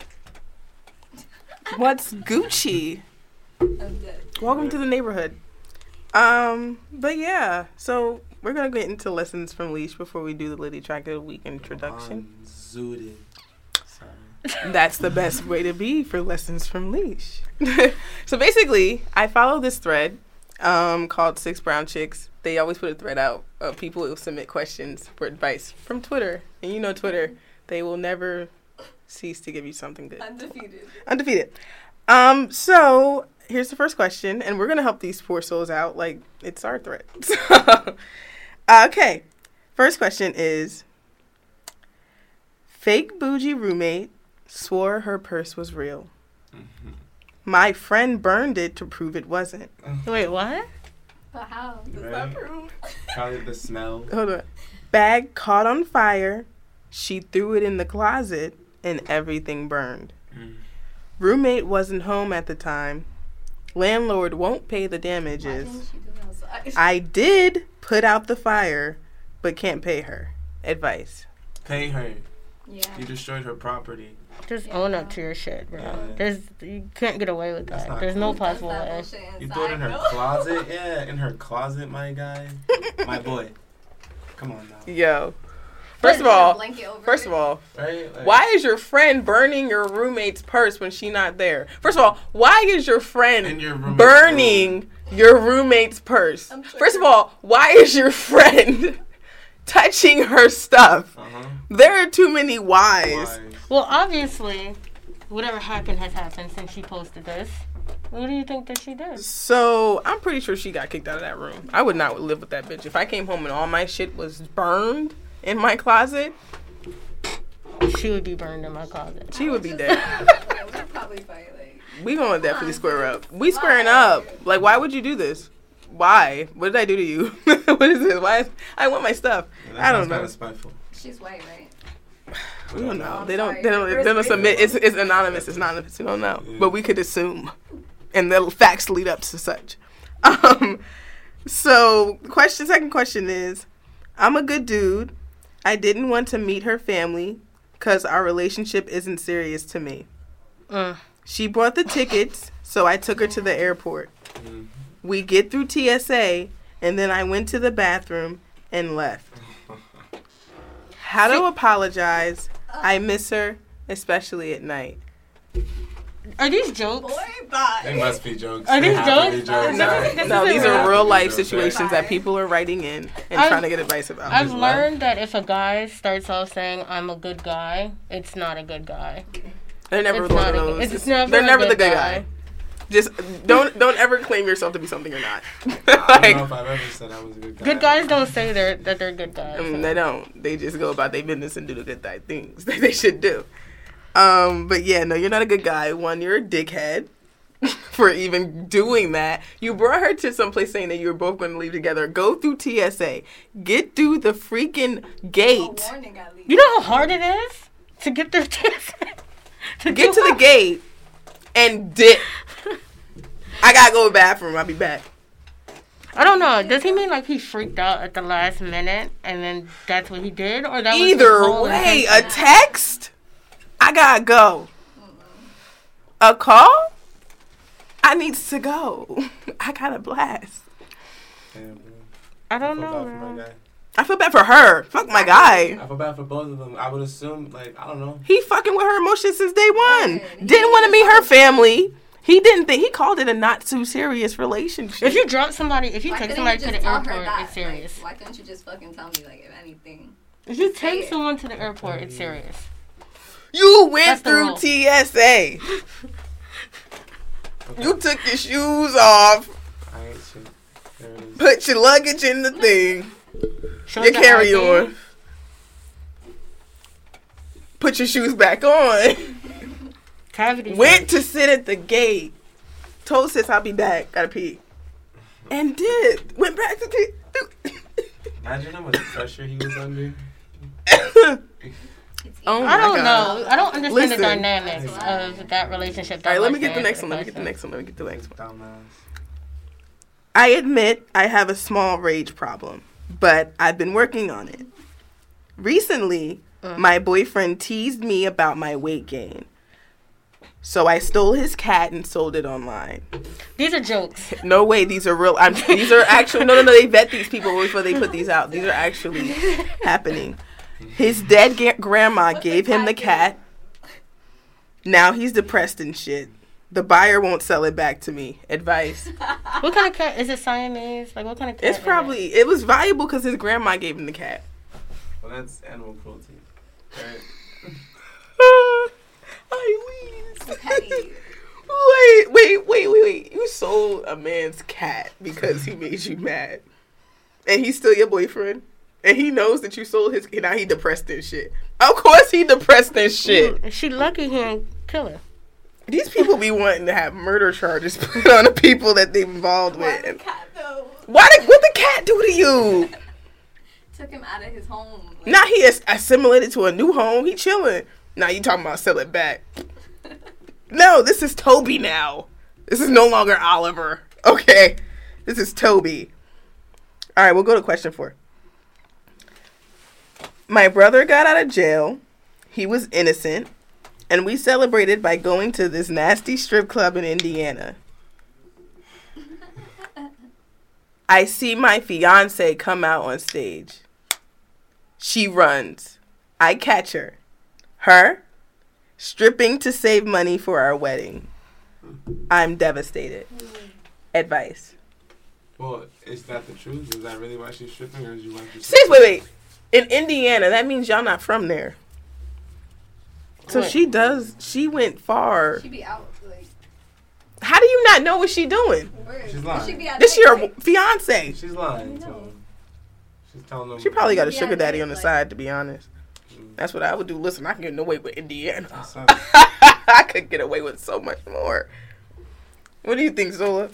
What's Gucci? I'm dead. Welcome to the neighborhood. Um, but yeah, so we're gonna get into lessons from Leash before we do the Liddy Track of the Week introduction. Zooted. Sorry. That's the best way to be for lessons from Leash. So basically, I follow this thread um, called Six Brown Chicks. They always put a thread out of people who submit questions for advice from Twitter. And you know Twitter, they will never cease to give you something good. Undefeated. Undefeated. Um, so here's the first question, and we're gonna help these poor souls out like it's our threat. So, okay. First question is: fake bougie roommate swore her purse was real. Mm-hmm. My friend burned it to prove it wasn't. Wait, what? But how? Does Right. that prove? Probably the smell. Hold on. Bag caught on fire. She threw it in the closet, and everything burned. Mm. Roommate wasn't home at the time. Landlord won't pay the Why damages. didn't she do it outside? I did put out the fire, but can't pay her. Advice. Pay her. Yeah. You destroyed her property. Just own up to your shit, bro. Yeah. There's you can't get away with That's that. not There's no Who does possible that way. bullshit You threw it in her inside, though? closet? Yeah, in her closet, my guy. My boy. Come on now. Yo. First of Put a all, blanket over first it. of all, Right? Like, why is your friend burning your roommate's purse when she not there? First of all, why is your friend In your roommate's burning your roommate's purse? I'm sure First of you're- all, why is your friend touching her stuff? Uh-huh. There are too many whys. Why? Well, obviously, whatever happened has happened since she posted this. What do you think that she did? So I'm pretty sure she got kicked out of that room. I would not live with that bitch. If I came home and all my shit was burned in my closet, She would be burned in my closet. she would be Just- dead. Yeah, we'd probably fight. Like, We gonna definitely on, square sis. up. We squaring Why? up. Like, why would you do this? Why? What did I do to you? What is this? Why? Is, I want my stuff. Yeah, that I don't sounds know. kinda spiteful. she's white, right? We don't know. I'm They don't. sorry. They don't. They don't Where's submit. It's, Rachel? it's anonymous. It's anonymous. We don't know. Yeah. But we could assume, and the facts lead up to such. Um. So, question. Second question is, I'm a good dude. I didn't want to meet her family because our relationship isn't serious to me. Mm. She bought the tickets, so I took her to the airport. Mm. We get through T S A, and then I went to the bathroom and left. How to apologize? I miss her, especially at night. Are these jokes? Boy, bye. They must be jokes. Are They these have to be jokes? jokes. No. Right? This No, is these a are real- real life Okay. situations that Bye. people are writing in and I've- trying to get advice about. I've Just what? learned that if a guy starts off saying I'm a good guy, it's not a good guy. They're never It's one not of a- those. it's never They're a never the good good guy. guy. Just don't don't ever claim yourself to be something you're not. I don't Like, know if I've ever said I was a good guy. Good guys don't say they're that they're good guys. I mean, they don't. They just go about their business and do the good th- things that they should do. Um, but yeah, no, you're not a good guy. One, you're a dickhead for even doing that. You brought her to some place saying that you were both going to leave together. Go through T S A. Get through the freaking A gate. warning at least. You know how hard it is to get their tickets. to Get do to the gate and dip. I gotta go to the bathroom. I'll be back. I don't know. Does he mean like he freaked out at the last minute and then that's what he did, or that was his Either whole way, intention? a text. I gotta go. A call. I need to go. I got a blast. Damn, bro. I don't I feel know, bad for my man. guy. I feel bad for her. Fuck my guy. I feel bad for both of them. I would assume, like, I don't know. He fucking with her emotions since day one. Right. Didn't want to meet her family. He didn't think, he called it a not too serious relationship. If you drop somebody, if you Why take couldn't somebody you to just the tell her airport, that? it's serious. Like, why couldn't you just fucking tell me, like, if anything? If you Say take it. someone to the airport, it's serious. You went That's the through rule. T S A. You took your shoes off, I ain't shit. There it is. put your luggage in the thing, Show your the carry I D. on, put your shoes back on, Cavity. went to sit at the gate, told sis I'll be back, gotta pee, and did. Went back to the. Imagine how much pressure he was under. It's Oh easy. my I don't God. know. I don't understand Listen. the dynamics That's of that relationship. All right, that let me much get the to next answer one. Let me get the question. next one. Let me get the next one. Dumbass. I admit I have a small rage problem, but I've been working on it. Recently, Uh. my boyfriend teased me about my weight gain. So I stole his cat and sold it online. These are jokes. No way, these are real. I'm, these are actually, no, no, no, they vet these people before they put these out. These are actually happening. His dead ga- grandma What's gave the him the cat cat. Now he's depressed and shit. The buyer won't sell it back to me. Advice. What kind of cat is it? Siamese? Like what kind of cat? It's is it? probably, it was valuable because his grandma gave him the cat. Well, that's animal cruelty. Right? Eileen. Petty. Wait, wait, wait, wait, wait. You sold a man's cat because he made you mad. And he's still your boyfriend. And he knows that you sold his, now he depressed and shit. Of course he depressed and shit. Mm, she lucky he ain't kill her. These people be wanting to have murder charges put on the people that they involved Why the with. cat, though? Why did, what the cat do to you? Took him out of his home. Like, Now he is assimilated to a new home. He chilling. Now you talking about sell it back. No, this is Toby now. This is no longer Oliver. Okay. This is Toby. All right, we'll go to question four. My brother got out of jail. He was innocent. And we celebrated by going to this nasty strip club in Indiana. I see my fiance come out on stage. She runs. I catch her. Her stripping to save money for our wedding. I'm devastated. Advice. Well, is that the truth? Is that really why she's stripping, or is you want to? Sis, wait, wait. In Indiana, that means y'all not from there. So What? she does. She went far. She be out, like, How do you not know what she doing? where? She's lying. She be out This late, your like, fiance. She's lying. I know. So she's telling them. She probably got a Yeah, sugar daddy they, on the like- side, to be honest. Mm. That's what I would do. Listen, I can get away with Indiana. That's up. I could get away with so much more. What do you think, Zola?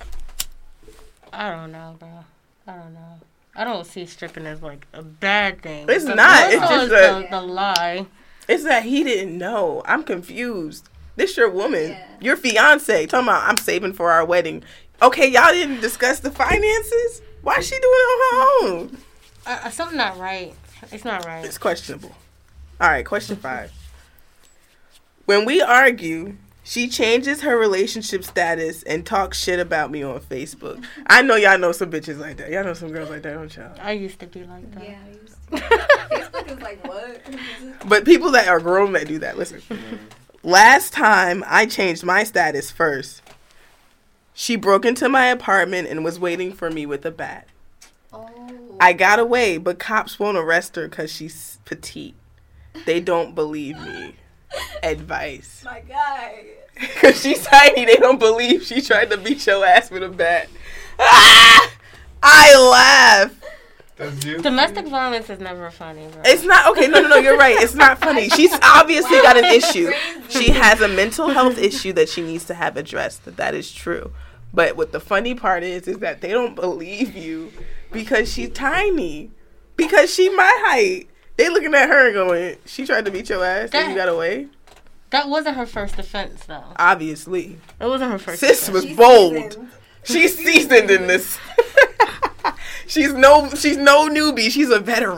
I don't know, bro. I don't know. I don't see stripping as like a bad thing. It's The- not. more It's so just is that- the, the lie. It's that he didn't know. I'm confused. This your woman. Yeah. Your fiance. Talking about I'm saving for our wedding. Okay, y'all didn't discuss the finances? Why is she doing it on her own? Uh, uh, something not right. It's not right. It's questionable. All right, question five. When we argue, she changes her relationship status and talks shit about me on Facebook. I know y'all know some bitches like that. Y'all know some girls like that, don't y'all? I used to be like that. Yeah, I used to. Facebook is like, what? But people that are grown that do that, listen. Last time I changed my status first, she broke into my apartment and was waiting for me with a bat. Oh. I got away, but cops won't arrest her because she's petite. They don't believe me. Advice. My guy. Because she's tiny, they don't believe she tried to beat your ass with a bat. Ah! I laugh. That's you. Domestic violence is never funny, bro. It's not, okay, no, no, no, you're right. It's not funny. She's obviously got an issue. She has a mental health issue that she needs to have addressed. That is true. But what the funny part is, is that they don't believe you because she's tiny. Because she my height. They looking at her and going, she tried to beat your ass and you got away? That wasn't her first offense, though. Obviously. It wasn't her first Sis offense. was She's bold. seasoned. She's seasoned in this. she's no she's no newbie. She's a veteran.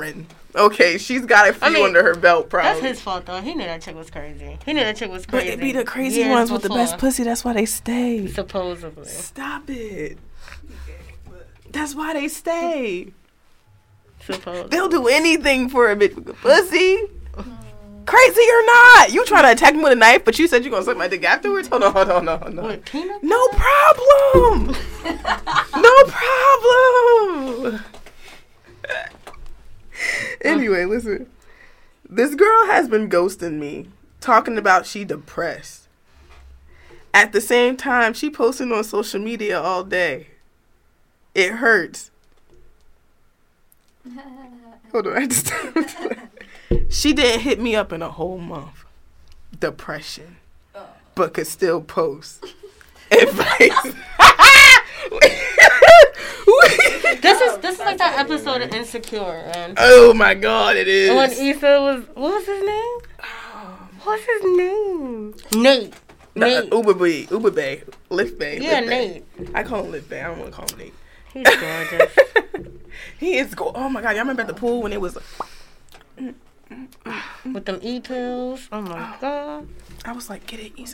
Okay, she's got a few I mean, under her belt, probably. That's his fault, though. He knew that chick was crazy. He knew that chick was But crazy. it be the crazy years ones with the before, best pussy. That's why they stay. Supposedly. Stop it. That's why they stay. Supposedly. They'll do anything for a bitch with good pussy. Crazy or not. You trying to attack me with a knife, but you said you going to suck my dick afterwards? Hold on, hold on, hold on. What, Tina? No problem. No problem. Anyway, listen. This girl has been ghosting me, talking about she depressed. At the same time, she posting on social media all day. It hurts. Hold on, I just she didn't hit me up in a whole month. Depression. But could still post. Advice. This is this is like that episode of Insecure, and oh my god, it is. when Issa was, what was his name? What's his name? Nate. Nate. Uh, Uber Bay, Uber Bay, Lyft Bay. Yeah, Lyft Nate. Bay. I call him Lyft Bay. I don't want to call him Nate. He's gorgeous. He is go. Oh my god, y'all remember at the pool when it was? With them E pills. Oh my god. I was like, get it easy.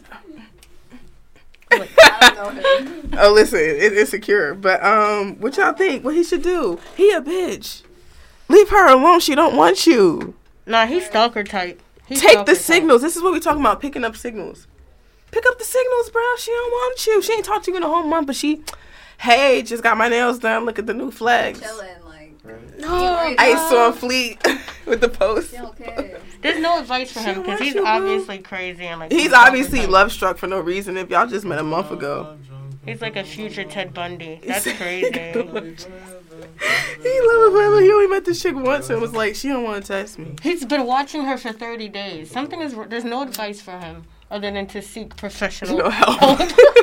I don't know him. Oh, listen, it, it's secure. But um, what y'all think? What he should do? He a bitch. Leave her alone. She don't want you. Nah, he's stalker type. He's Take stalker the type. signals. This is what we talking about. Picking up signals. Pick up the signals, bro. She don't want you. She ain't talked to you in a whole month, but she, hey, just got my nails done. Look at the new flags. Chilling, like. No, Ice on fleet with the post. She okay. There's no advice for She him because wants he's you, bro. obviously crazy and like. He's stalker obviously type. love struck for no reason. If y'all just met a month ago, He's like a future Ted Bundy. That's crazy. he loved her forever. He only met this chick once and was like, she don't want to test me. He's been watching her for thirty days. Something is. There's no advice for him other than to seek professional No help.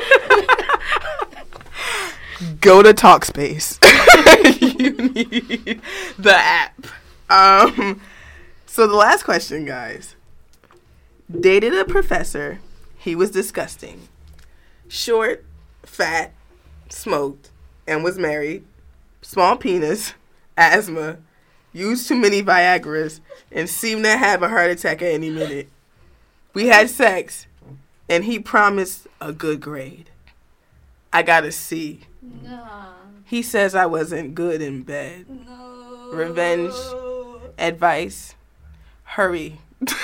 Go to Talkspace. You need the app. Um. So the last question, guys. Dated a professor. He was disgusting. Short, fat, smoked, and was married. Small penis, asthma, used too many Viagras, and seemed to have a heart attack at any minute. We had sex, and he promised a good grade. I got a C. Nah. He says I wasn't good in bed. No. Revenge, advice, hurry.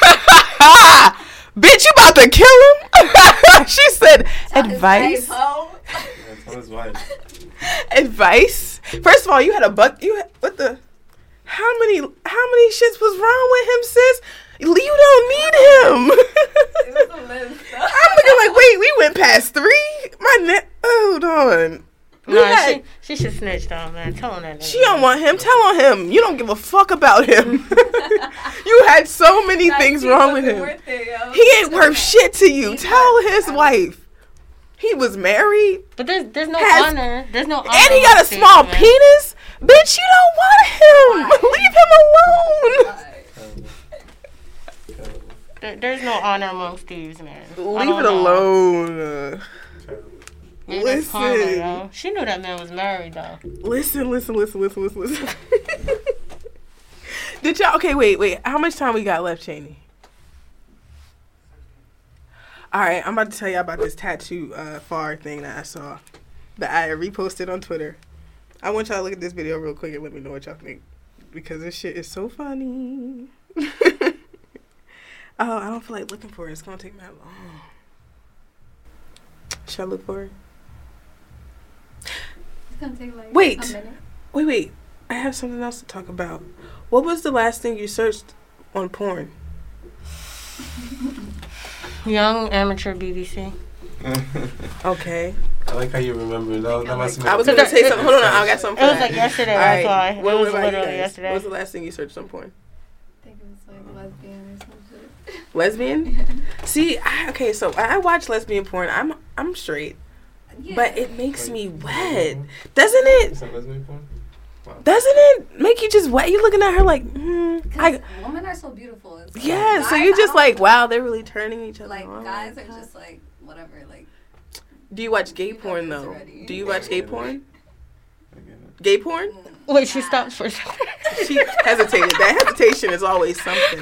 Bitch, you about to kill him? She said, advice. Yeah, tell his wife. Advice. First of all, you had a buck. You had, what the? How many? How many shits was wrong with him, sis? You don't need him. It was a list. I'm looking like, wait, we went past three. My neck. Hold on. We Nah, had- she, she should snitch though, man. Tell him that. She don't want him. Tell on him. You don't give a fuck about him. You had so many That things shit wrong with wasn't him. worth it, yo. He ain't worth shit to you. Tell his wife. He was married. But there's there's no Has- honor. There's no honor. And he got a amongst small thieves, man. penis. Bitch, you don't want him. Leave him alone. Terrible. Terrible. There, there's no honor amongst thieves, man. I Leave don't it know. alone. Uh, Terrible. Maybe that's karma, Listen. yo. She knew that man was married though. listen, listen, listen, listen, listen, listen. Did y'all? Okay, wait, wait. How much time we got left, Cheney? All right, I'm about to tell y'all about this tattoo uh, far thing that I saw that I reposted on Twitter. I want y'all to look at this video real quick and let me know what y'all think because this shit is so funny. Oh, I don't feel like looking for it. It's gonna take me that long. Should I look for it? It's gonna take like Wait. a minute. Wait, wait. I have something else to talk about. What was the last thing you searched on porn? Young amateur B B C. Okay. I like how you remember. That, that must have been I was So gonna that- say something. Hold on, I got something It for was that. like yesterday. All That's right. why. What, it what was about you literally guys? yesterday. What was the last thing you searched on porn? I think it was like lesbian or some shit. Lesbian? See, I, okay, so I watch lesbian porn. I'm I'm straight, Yeah. but it makes me wet, doesn't it? Is that lesbian porn? Doesn't it make you just wet? You looking at her like, hmm. I, Because women are so beautiful. It's like, yeah. So guys, you're I just don't- like, wow, they're really turning each other like on. guys are just like whatever. Like Do you watch gay You know porn this though? already. Do you watch gay porn? I get it. Gay porn? Wait, she stopped for a second. She hesitated. That hesitation is always something.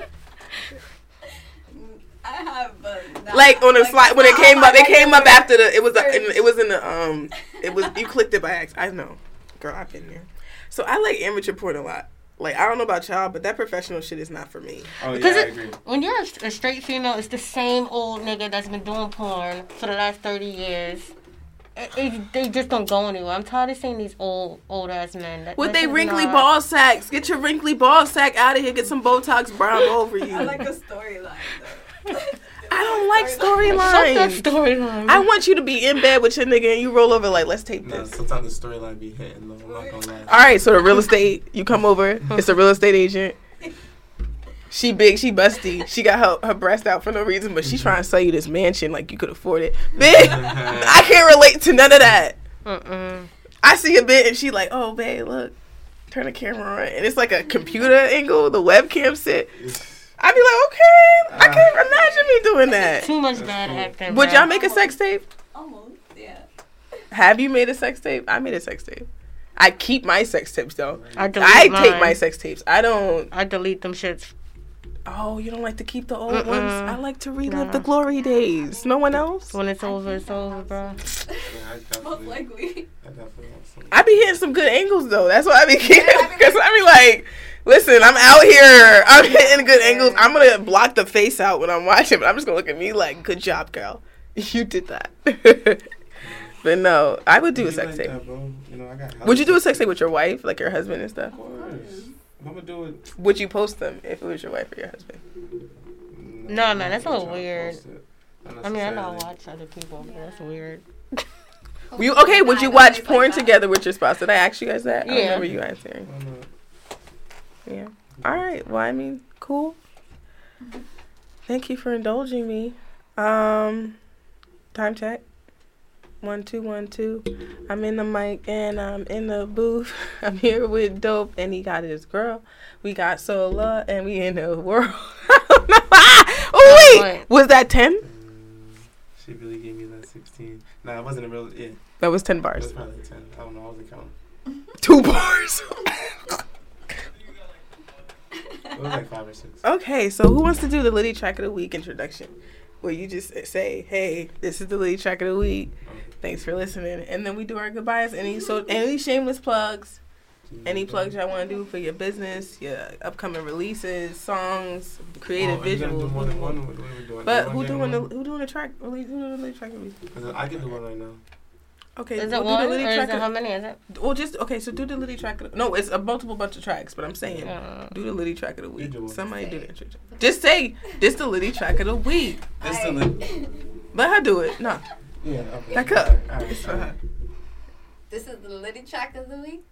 I have, but not, Like on the like, slide when it not came on up, my it came up regular after the. It was. A, search. it was in the. Um. It was. You clicked it by accident. I know, girl. I've been there. So I like amateur porn a lot. Like I don't know about y'all, but that professional shit is not for me. Oh yeah, Because I it- agree. When you're a, a straight female, it's the same old nigga that's been doing porn for the last thirty years. It, it, they just don't go anywhere. I'm tired of seeing these old old ass men. That, With that they shit is wrinkly not- ball sacks, get your wrinkly ball sack out of here. Get some Botox brown over you. I like the storyline though. I don't like Fuck that storylines. storyline. I want you to be in bed with your nigga and you roll over like, let's tape No, this. sometimes the storyline be hitting though. I'm not gonna lie. All right, so the real estate, you come over. It's a real estate agent. She big, she busty. She got her, her breast out for no reason, but she trying to sell you this mansion like you could afford it. Bitch, I can't relate to none of that. Mm-mm. I see a bit and she like, oh, babe, look. Turn the camera on. And it's like a computer angle, the webcam sit. I'd be like, okay, I can't imagine me doing that. Too much bad acting. Would bro. y'all make a sex tape? Almost, yeah. Have you made a sex tape? I made a sex tape. I keep my sex tapes though. I delete I mine. take my sex tapes. I don't. I delete them shits. Oh, you don't like to keep the old Mm-mm. ones? I like to relive Nah. the glory days. No one else? When it's over, it's over, bro. Yeah, I Most definitely, likely. I definitely want some. I be hitting some good angles though. That's why I be getting. I be Because I be like, listen, I'm out here. I'm hitting good angles. I'm gonna block the face out when I'm watching, but I'm just gonna look at me like, good job, girl. You did that. But no, I would do a You sex like tape. that, bro. You know, I got Would you do a sex tape with your wife, like your husband and stuff? Of course. I'm gonna do it. Would you post them if it was your wife or your husband? No, man, that's a I'm little trying to weird. post it. I mean, I know I Unnecessarily. watch other people, but that's weird. Will you, okay, would you watch porn together with your spouse? Did I ask you guys that? I don't Yeah. remember you answering. Why not? Yeah. All right. Well, I mean, cool. Thank you for indulging me. Um, time check. One, two, one, two. I'm in the mic and I'm in the booth. I'm here with Dope and he got his girl. We got Sola and we in the world. I don't know. Ah! Oh, wait. Was that ten? She really gave me that sixteen. Nah, it wasn't a real. Yeah, That was ten it bars. was probably ten. I don't know. I wasn't counting. Two bars. It was like five or six. Okay, so who wants to do the Liddy Track of the Week introduction? Where you just say, hey, this is the Liddy Track of the Week. Thanks for listening. And then we do our goodbyes. Any so any shameless plugs? Any plugs y'all want to do for your business, your upcoming releases, songs, creative Oh, are you gonna do visuals? more than one? What are we doing? But Do who one doing the game who doing the track? Who doing the Liddy Track of the Week? one? I can do one right now. Okay, Is we'll it do one the or Liddy is Track it of- how many is it? Well, just okay. So do the Liddy Track. Of the, no, it's a multiple bunch of tracks. But I'm saying, Uh, do the Liddy Track of the Week. do it. Somebody do the intro. Just say this the Liddy Track of the Week. This I- the li- Let her do it. No, Yeah. Okay. back up. All right, It's for all right. her. This is the Liddy Track of the week.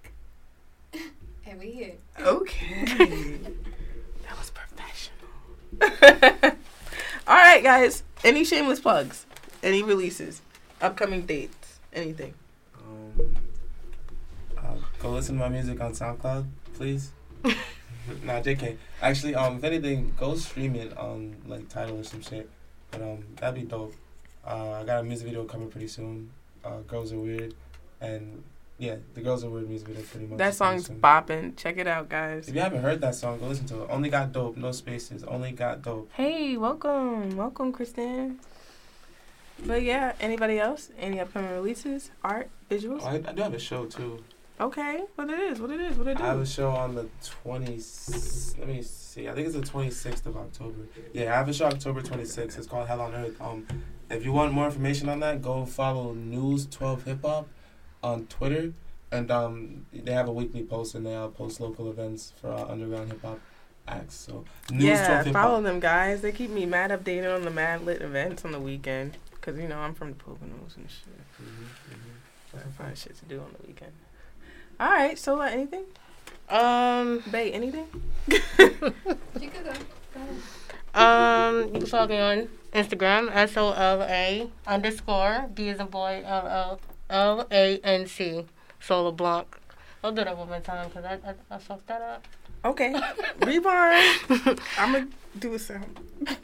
And we here. Okay. That was professional. All right, guys. Any shameless plugs? Any releases? Upcoming dates? Anything? Um, uh, go listen to my music on SoundCloud, please. Nah, J K. Actually, um, if anything, go stream it on like Tidal or some shit. But um, that'd be dope. Uh, I got a music video coming pretty soon. Uh, Girls Are Weird, and yeah, the Girls Are Weird music video pretty much. That is pretty song's soon. bopping. Check it out, guys. If you haven't heard that song, go listen to it. Only Got Dope, no spaces. Only Got Dope. Hey, welcome. Welcome, Kristen. But yeah, anybody else? Any upcoming releases? Art? Visuals? Oh, I, I do have a show too. Okay. What it is? What it is? What it I have a do? show on the twentieth. Let me see. I think it's the twenty-sixth of October. Yeah, I have a show October twenty-sixth. It's called Hell on Earth. Um, if you want more information on that, go follow News twelve Hip Hop on Twitter, and um, they have a weekly post and they uh, post local events for uh, underground hip hop acts. So News Yeah, twelve Hip follow Hop. them, guys. They keep me mad updated on the mad lit events on the weekend. Because, you know, I'm from the Poconos and shit. Mm-hmm, I can find shit to do on the weekend. All right, so uh, anything? um, Bae, anything? You could go. Go ahead. um, you can follow me on Instagram, S O L A underscore B as in boy, L L L A N C, Solar Blanc. I'll do that one more time because I, I, I fucked that up. Okay. Rewind. I'm going to do a sound.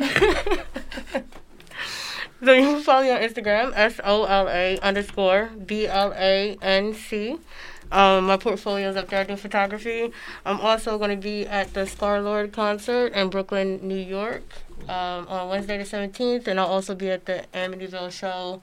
So you can follow me on Instagram, S O L A underscore B L A N C. Um, my portfolio is up there. I do photography. I'm also going to be at the Scarlord concert in Brooklyn, New York, um, on Wednesday the seventeenth, and I'll also be at the Amityville show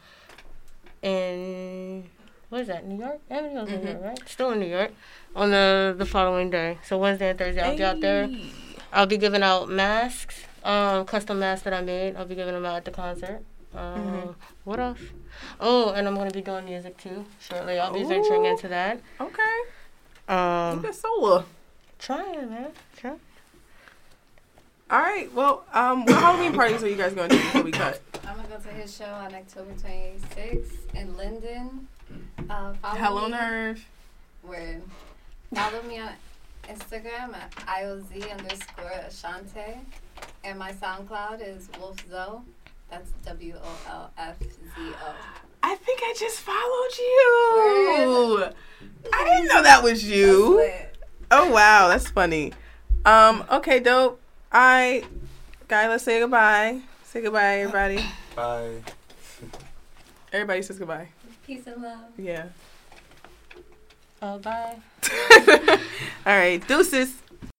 in, what is that, New York? Amityville's mm-hmm. New York, right? Still in New York, on the, the following day. So Wednesday and Thursday, I'll hey. be out there. I'll be giving out masks, um, custom masks that I made. I'll be giving them out at the concert. Um, mm-hmm. What else? Oh, and I'm going to be doing music, too, shortly. I'll be Ooh. venturing into that. Okay. Um, Look at Sola. Trying, man. Trying. All right. Well, um, what Halloween parties are you guys going to do before we cut? I'm going to go to his show on October twenty-sixth in Linden. Uh, Hello, me. Nerve. Word. Follow me on Instagram at I O Z underscore Ashante. And my SoundCloud is Wolf Zoe. That's W O L F Z O. I think I just followed you. Word. I didn't know that was you. Oh, wow. That's funny. Um. Okay, dope. All right. Guy, let's say goodbye. Say goodbye, everybody. Bye. Everybody says goodbye. Peace and love. Yeah. Oh, bye. All right. Deuces.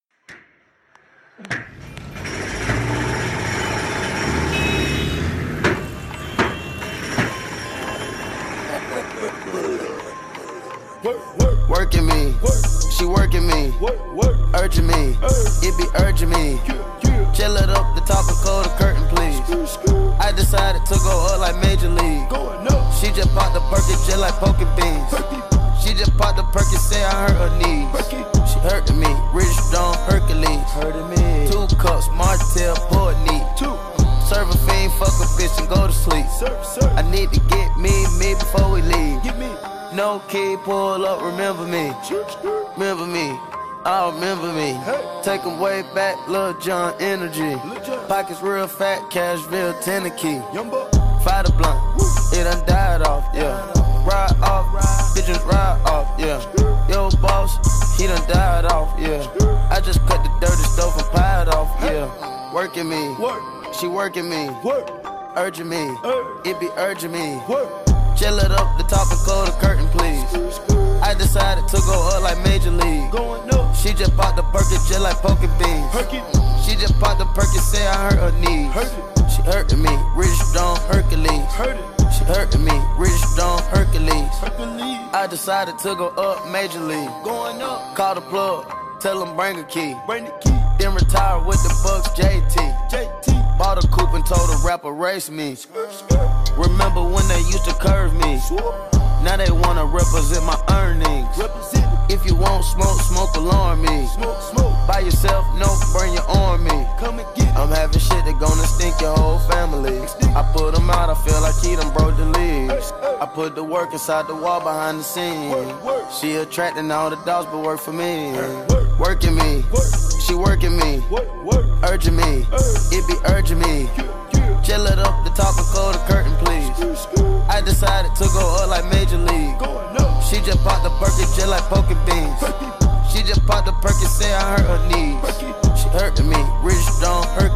Working me, she working me, urging me, it be urging me. Chill it up, the top and close the curtain, please. I decided to go up like Major League. She just popped the Perky just like poking beans. She just popped the Perky, say I hurt her knees. She hurting me, Rich Stone Hercules. Hurting me. Two cups, Martell, pour it neat. Serve a fiend, fuck a bitch and go to sleep. I need to get me, me before we leave. No kid, pull up, remember me. Remember me, I remember me. Take them way back, Lil Jon energy. Pockets real fat, cash real ten key. Fight a blunt, it done died off, yeah. Ride off, bitches ride off, yeah. Yo boss, he done died off, yeah. I just cut the dirty stove and piled off, yeah. Working me, she working me, urging me, it be urging me. Chill it up, the top and close the curtain, please. I decided to go up like Major League. She just popped the Perky just like poking beans. She just popped the Perky, say I hurt her knees. She hurting me, Rich Stone Hercules. She hurting me, Rich Stone Hercules. I decided to go up Major League. Call the plug, tell them bring a key. Then retire with the Bucks J T. Bought a coupe and told a rapper race me. Remember when they used to curve me? Now they wanna represent my earnings. If you want smoke, smoke alarm me. By yourself, no, bring your army. I'm having shit that gonna stink your whole family. I put them out, I feel like he done broke the leaves. I put the work inside the wall behind the scenes. She attracting all the dogs but work for me. Working me, she working me, urging me, it be urging me. Chill it up, the top and close the curtain, please. I decided to go up like Major League. She just popped the Perky just like poking beans. She just popped the Perky, say I hurt her knees. She hurting me, Rich Stone Hercules.